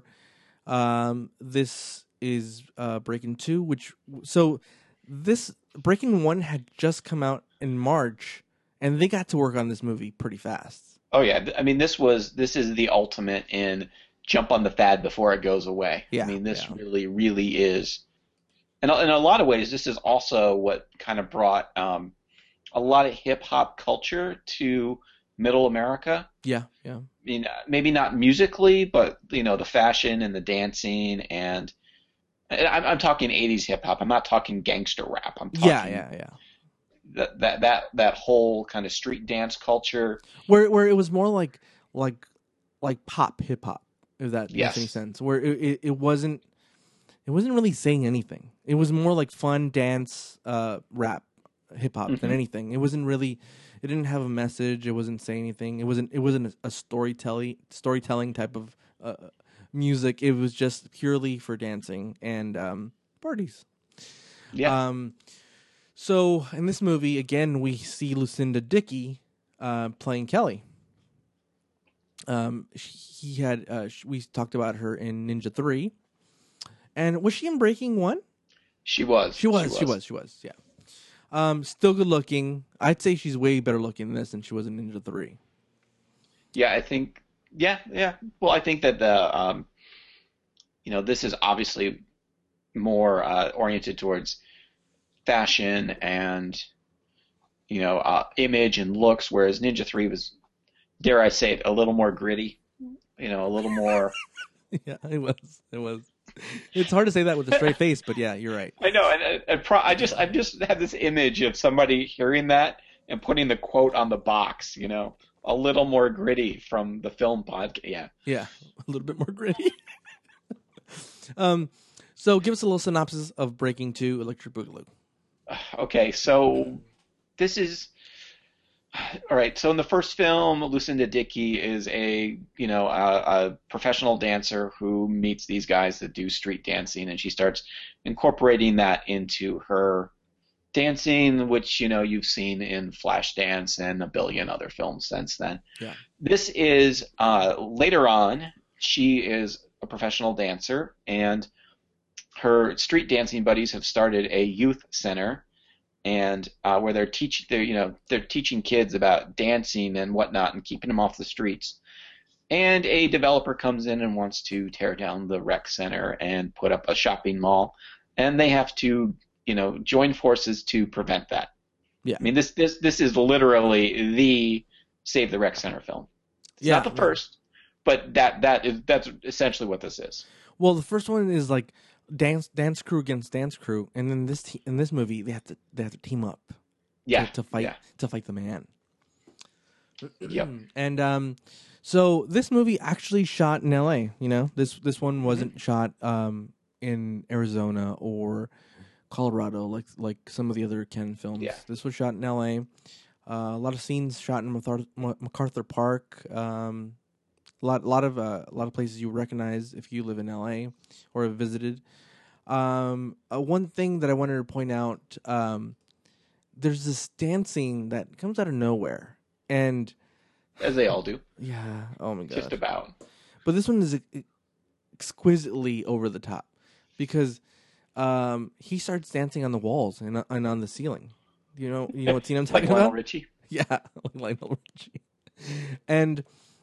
This is Breakin' 2, this Breakin' 1 had just come out in March, and they got to work on this movie pretty fast. Oh yeah, I mean this is the ultimate in jump on the fad before it goes away. Yeah, I mean this really is, and in a lot of ways this is also what kind of brought a lot of hip hop culture to Middle America. Yeah. I mean maybe not musically, but the fashion and the dancing and I'm talking '80s hip hop. I'm not talking gangster rap. I'm talking that whole kind of street dance culture where it was more like pop hip hop, if that makes any sense, where it wasn't really saying anything. It was more like fun dance rap hip hop than anything. It didn't have a message. It wasn't saying anything. It wasn't a storytelling type of music. It was just purely for dancing and parties. So in this movie, again, we see Lucinda Dickey playing Kelly. We talked about her in Ninja 3. And was she in Breaking 1? She was. Yeah. Still good looking. I'd say she's way better looking in this than she was in Ninja 3. Yeah, I think. Yeah. Well, I think that this is obviously more oriented towards fashion and image and looks, whereas Ninja 3 was, dare I say it, a little more gritty, a little more. Yeah, it was. It's hard to say that with a straight face, but yeah, you're right. I know, and I just have this image of somebody hearing that and putting the quote on the box, a little more gritty from the film podcast. Yeah, a little bit more gritty. So give us a little synopsis of Breaking 2 Electric Boogaloo. Okay, so this is all right. So in the first film, Lucinda Dickey is a professional dancer who meets these guys that do street dancing, and she starts incorporating that into her dancing, which you've seen in Flashdance and a billion other films since then. Yeah. This is later on. She is a professional dancer, and her street dancing buddies have started a youth center, and where they're teaching kids about dancing and whatnot and keeping them off the streets. And a developer comes in and wants to tear down the rec center and put up a shopping mall, and they have to join forces to prevent that. Yeah. I mean this is literally the Save the Rec Center film. It's not the first, but that's essentially what this is. Well, the first one is like dance crew against dance crew, and then in this movie they have to team up. Yeah. To fight the man. Yep. And so this movie actually shot in L.A. This one wasn't shot in Arizona or Colorado like some of the other Ken films. Yeah. This was shot in L.A. A lot of scenes shot in MacArthur Park. A lot of places you recognize if you live in LA or have visited. One thing that I wanted to point out, there's this dancing that comes out of nowhere, and as they all do. Yeah. Oh my god. Just about. But this one is exquisitely over the top because he starts dancing on the walls and on the ceiling. You know what scene I'm talking about? Lionel Richie. Yeah, like Lionel Richie. And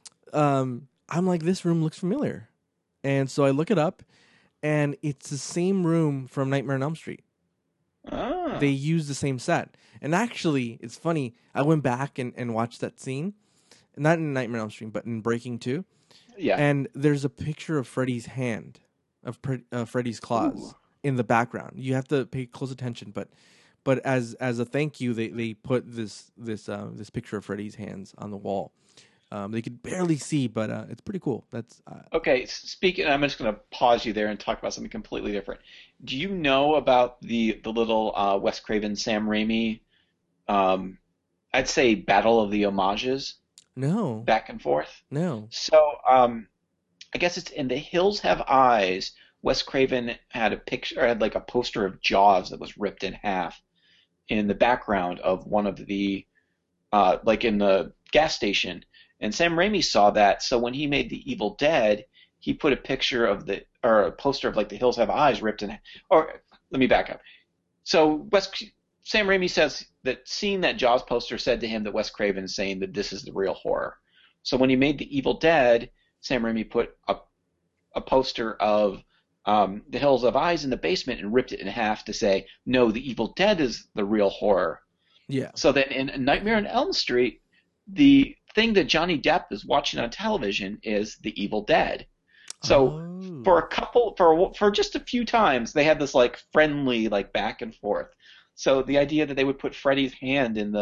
I'm like, this room looks familiar. And so I look it up, and it's the same room from Nightmare on Elm Street. Ah. They use the same set. And actually, it's funny. I went back and watched that scene. Not in Nightmare on Elm Street, but in Breaking 2. Yeah. And there's a picture of Freddy's hand, of Freddy's claws in the background. You have to pay close attention, but as a thank you, they put this picture of Freddy's hands on the wall. They could barely see, but it's pretty cool. That's Okay, speaking, I'm just going to pause you there and talk about something completely different. Do you know about the little Wes Craven, Sam Raimi, um, I'd say battle of the homages no, back and forth? no. So, I guess it's in The Hills Have Eyes. Wes Craven had a picture, or had like a poster of Jaws that was ripped in half in the background of one of the, like in the gas station. And Sam Raimi saw that, so when he made The Evil Dead, he put a picture of or a poster of like The Hills Have Eyes ripped in, or let me back up. So Sam Raimi says that seeing that Jaws poster said to him that Wes Craven is saying that this is the real horror. So when he made The Evil Dead, Sam Raimi put a poster of The Hills Have Eyes in the basement and ripped it in half to say, no, The Evil Dead is the real horror. Yeah. So then in Nightmare on Elm Street, the thing that Johnny Depp is watching on television is The Evil Dead. So Oh. for just a few times, they had this like friendly like back and forth. So the idea that they would put Freddy's hand in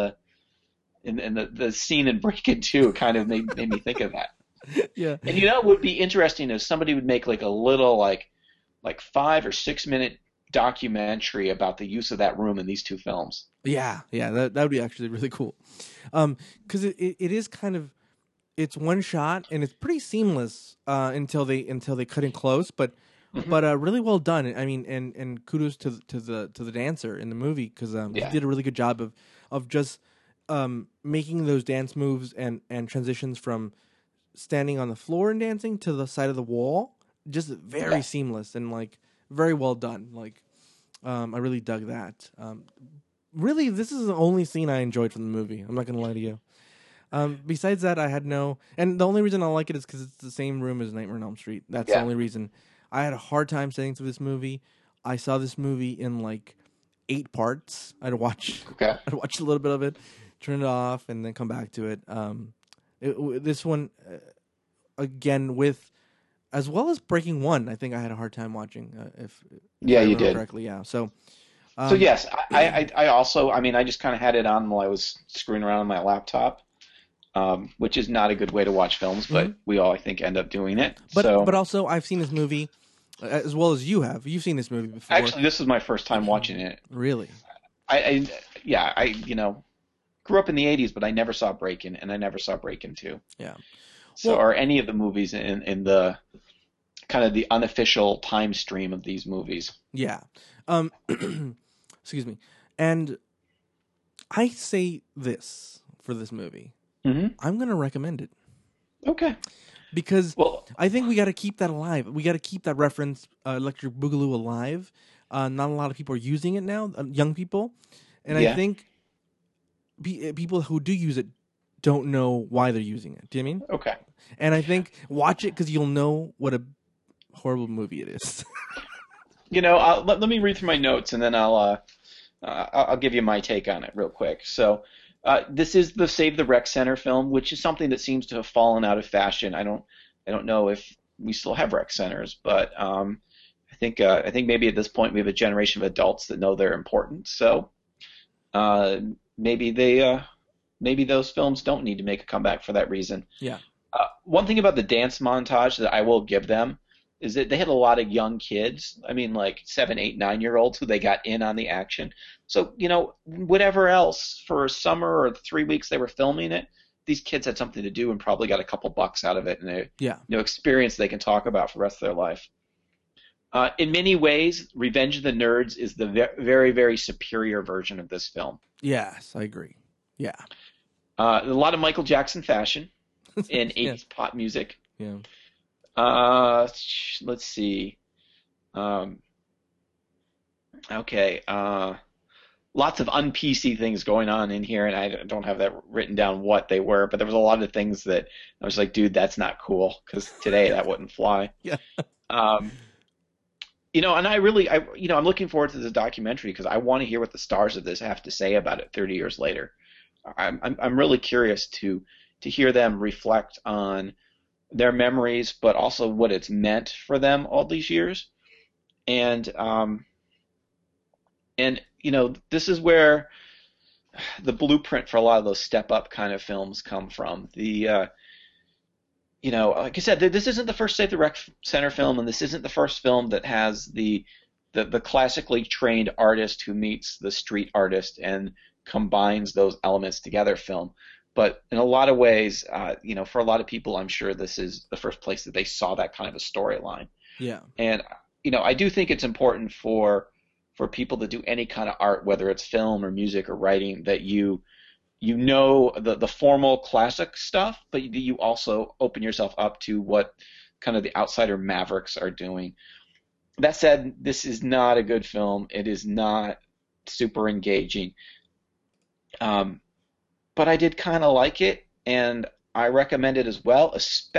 the scene in Breakin' 2 kind of made me think of that. Yeah. And it would be interesting if somebody would make like a little like 5 or 6 minute documentary about the use of that room in these two films. Yeah, that would be actually really cool. Because it is kind of, it's one shot and it's pretty seamless until they cut in close, but really well done. I mean, and kudos to the dancer in the movie, because he did a really good job of just making those dance moves and transitions from standing on the floor and dancing to the side of the wall, just very seamless and like very well done. Like I really dug that. Really, this is the only scene I enjoyed from the movie. I'm not gonna lie to you. Besides that, I had no, and the only reason I like it is because it's the same room as Nightmare on Elm Street. That's the only reason. I had a hard time sitting through this movie. I saw this movie in like 8 parts. I'd watch a little bit of it, turn it off, and then come back to it. This one, again, with as well as Breaking One, I think I had a hard time watching. If I remember correctly, yeah. So yes, I also, I mean, I just kind of had it on while I was screwing around on my laptop, which is not a good way to watch films, but we all, I think, end up doing it. But also, I've seen this movie as well as you have. You've seen this movie before. Actually, this was my first time watching it. Really? I grew up in the 80s, but I never saw Breakin', and I never saw Breakin' 2. Yeah. So, or any of the movies in the kind of the unofficial time stream of these movies. Yeah. Excuse me. And I say this for this movie. I'm going to recommend it. Okay. Because I think we got to keep that alive. We got to keep that reference, Electric Boogaloo, alive. Not a lot of people are using it now, young people. And I think people who do use it don't know why they're using it. Do you know what I mean? Okay. And I think watch it because you'll know what a horrible movie it is. Let me read through my notes, and then I'll give you my take on it real quick. So this is the Save the Rec Center film, which is something that seems to have fallen out of fashion. I don't know if we still have rec centers, but I think maybe at this point we have a generation of adults that know they're important. So maybe those films don't need to make a comeback for that reason. Yeah. One thing about the dance montage that I will give them is that they had a lot of young kids. I mean, like 7, 8, 9-year-olds who they got in on the action. So, whatever else for a summer or 3 weeks they were filming it, these kids had something to do and probably got a couple bucks out of it and a experience they can talk about for the rest of their life. In many ways, Revenge of the Nerds is the very, very superior version of this film. Yes, I agree. Yeah. A lot of Michael Jackson fashion and 80s pop music. Yeah. Let's see. Okay. Lots of un-PC things going on in here, and I don't have that written down what they were, but there was a lot of things that I was like, dude, that's not cool, because today that wouldn't fly. Yeah. And I'm looking forward to this documentary because I want to hear what the stars of this have to say about it 30 years later. I'm really curious to hear them reflect on their memories, but also what it's meant for them all these years. And this is where the blueprint for a lot of those step up kind of films come from. The like I said, this isn't the first Save the Rec Center film, and this isn't the first film that has the classically trained artist who meets the street artist and combines those elements together film. But in a lot of ways, for a lot of people, I'm sure this is the first place that they saw that kind of a storyline. Yeah. And I do think it's important for people to do any kind of art, whether it's film or music or writing, that the formal classic stuff, but you also open yourself up to what kind of the outsider mavericks are doing. That said, this is not a good film. It is not super engaging. But I did kind of like it, and I recommend it as well,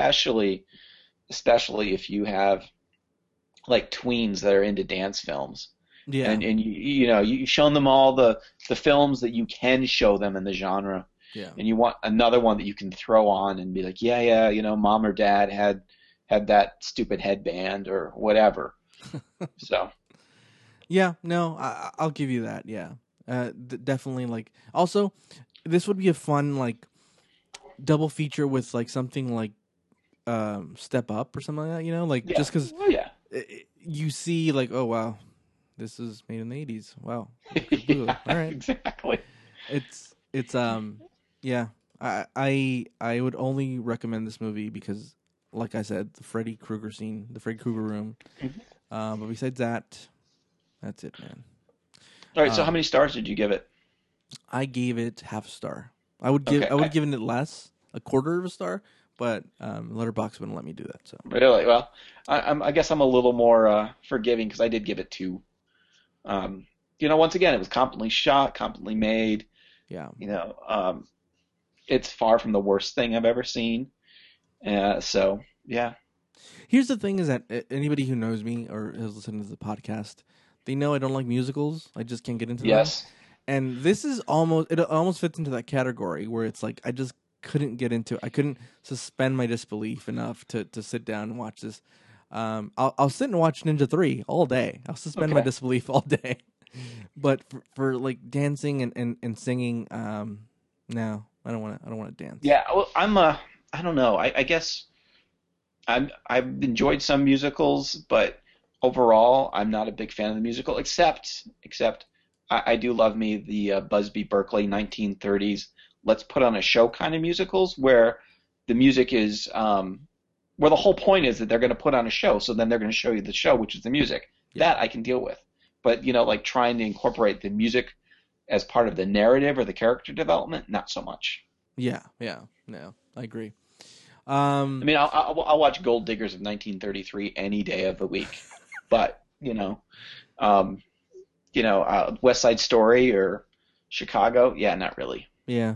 especially if you have like tweens that are into dance films. Yeah. And you've shown them all the films that you can show them in the genre. Yeah. And you want another one that you can throw on and be like, yeah, mom or dad had that stupid headband or whatever. So. Yeah, no, I'll give you that. Yeah, definitely. Like, also, this would be a fun like double feature with like something like Step Up or something like that. Like Yeah. just because Oh, yeah. you see like, oh wow, this is made in the 80s. Wow, Yeah, all right, exactly. it's yeah. I would only recommend this movie because, like I said, the Freddy Krueger scene, the Freddy Krueger room. Mm-hmm. But besides that, that's it, man. All right. So how many stars did you give it? I gave it half a star. I would have given it less, a quarter of a star, but Letterboxd wouldn't let me do that. So Really? Well, I guess I'm a little more forgiving because I did give it 2. Once again, it was competently shot, competently made. yeah, It's far from the worst thing I've ever seen. So yeah. here's the thing: is that anybody who knows me or has listened to the podcast, they know I don't like musicals. I just can't get into them. Yes. And this is almost fits into that category where it's like I just couldn't get into it. I couldn't suspend my disbelief enough to sit down and watch this. I'll sit and watch Ninja 3 all day. I'll suspend my disbelief all day. But for like dancing and singing, no, I don't want to dance. Yeah. Well, I don't know. I guess I've enjoyed some musicals, but overall, I'm not a big fan of the musical. Except I do love me the Busby Berkeley 1930s. Let's put on a show kind of musicals where the music is where the whole point is that they're going to put on a show, so then they're going to show you the show, which is the music. Yeah. That I can deal with. But like trying to incorporate the music as part of the narrative or the character development, not so much. Yeah, no, I agree. I mean, I'll watch Gold Diggers of 1933 any day of the week, but West Side Story or Chicago, yeah, not really. Yeah.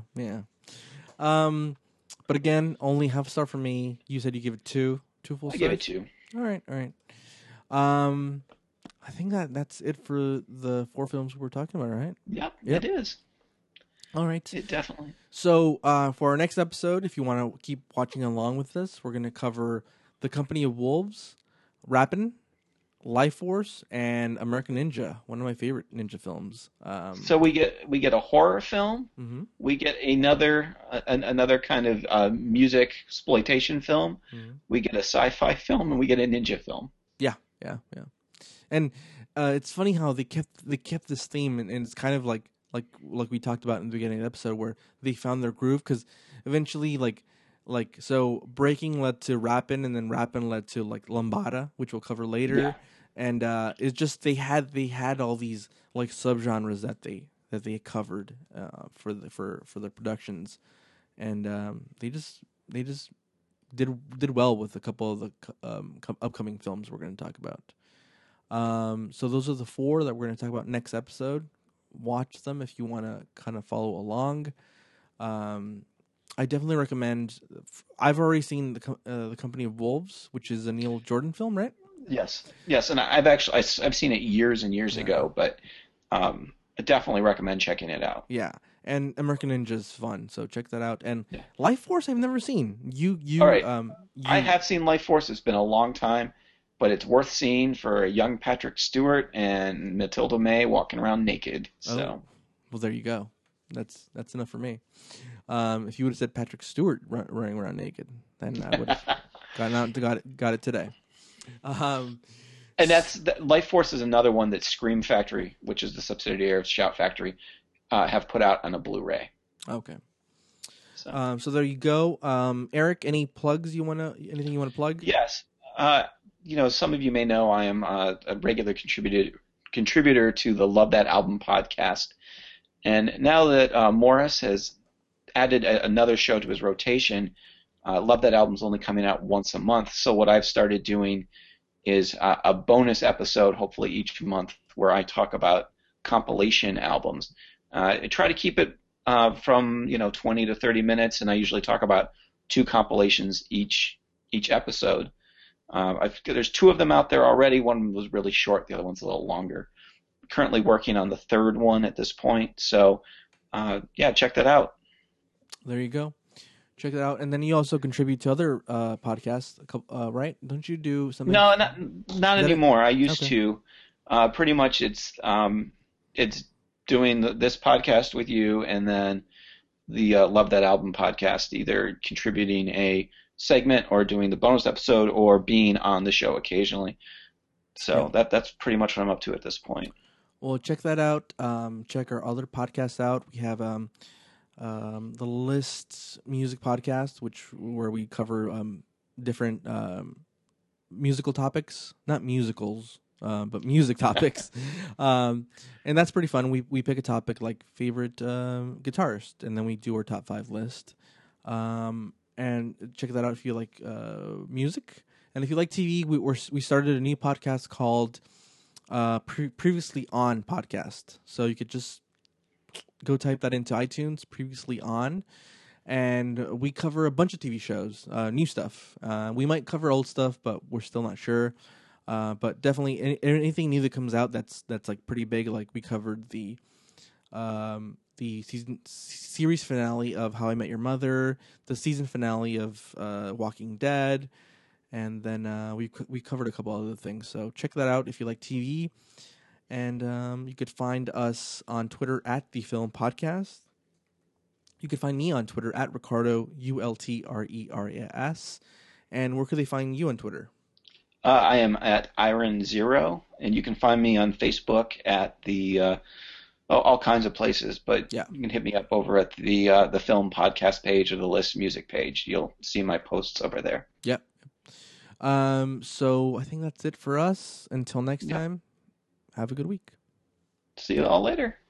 But again, only half a star for me. You said you give it 2 full stars. I give it 2. All right. I think that's it for the 4 films we're talking about, right? Yep. It is. All right. It definitely. So for our next episode, if you want to keep watching along with this, we're going to cover The Company of Wolves, Rappin', Life Force, and American Ninja, one of my favorite ninja films. So we get a horror film, mm-hmm. We get another kind of music exploitation film, mm-hmm. We get a sci-fi film, and we get a ninja film. Yeah. And it's funny how they kept this theme, and it's kind of like we talked about in the beginning of the episode, where they found their groove, because eventually so breaking led to rapping, and then rapping led to like lambada, which we'll cover later. Yeah. And it's just they had all these like subgenres that they covered for the productions, and they just did well with a couple of the upcoming films we're going to talk about. So those are the 4 that we're going to talk about next episode. Watch them if you want to kind of follow along. I definitely recommend. I've already seen the Company of Wolves, which is a Neil Jordan film, right? Yes, and I've seen it years and years ago, but I definitely recommend checking it out. Yeah, and American Ninja is fun, so check that out. And Life Force, I've never seen. You all right? I have seen Life Force. It's been a long time, but it's worth seeing for a young Patrick Stewart and Matilda May walking around naked. So, well, there you go. That's enough for me. If you would have said Patrick Stewart running around naked, then I would have got it today. Um, And Life Force is another one that Scream Factory, which is the subsidiary of Shout Factory, have put out on a Blu-ray. okay. So, So there you go. Eric, anything you want to plug? yes. Some of you may know I am a regular contributor to the Love That Album podcast. And now that Morris has added another show to his rotation, Love That Album's only coming out once a month. So what I've started doing is a bonus episode, hopefully each month, where I talk about compilation albums. I try to keep it from 20 to 30 minutes, and I usually talk about 2 compilations each episode. There's 2 of them out there already. One was really short, the other one's a little longer. Currently working on the 3rd one at this point, so check that out. There you go. Check it out. And then you also contribute to other podcasts, right? Don't you do something? No, not anymore. I used Okay. to. Pretty much, it's doing this podcast with you, and then the Love That Album podcast, either contributing a segment or doing the bonus episode or being on the show occasionally. So that's pretty much what I'm up to at this point. Well, check that out. Check our other podcasts out. We have the Lists Music Podcast, where we cover different musical topics, not musicals, but music topics, and that's pretty fun. We pick a topic like favorite guitarist, and then we do our top 5 list. And check that out if you like music, and if you like TV. We started a new podcast called Previously On Podcast, so you could just go type that into iTunes, Previously On, and we cover a bunch of TV shows, new stuff. We might cover old stuff, but we're still not sure. But definitely anything new that comes out that's like pretty big. Like we covered the series finale of How I Met Your Mother, the season finale of Walking Dead, and then we covered a couple other things. So check that out if you like TV. And you could find us on Twitter at The Film Podcast. You could find me on Twitter at Ricardo, ULTRERAS. And where could they find you on Twitter? I am at Iron Zero, and you can find me on Facebook at the all kinds of places. But you can hit me up over at the Film Podcast page or the List Music page. You'll see my posts over there. Yep. So I think that's it for us. Until next time. Have a good week. See you all later.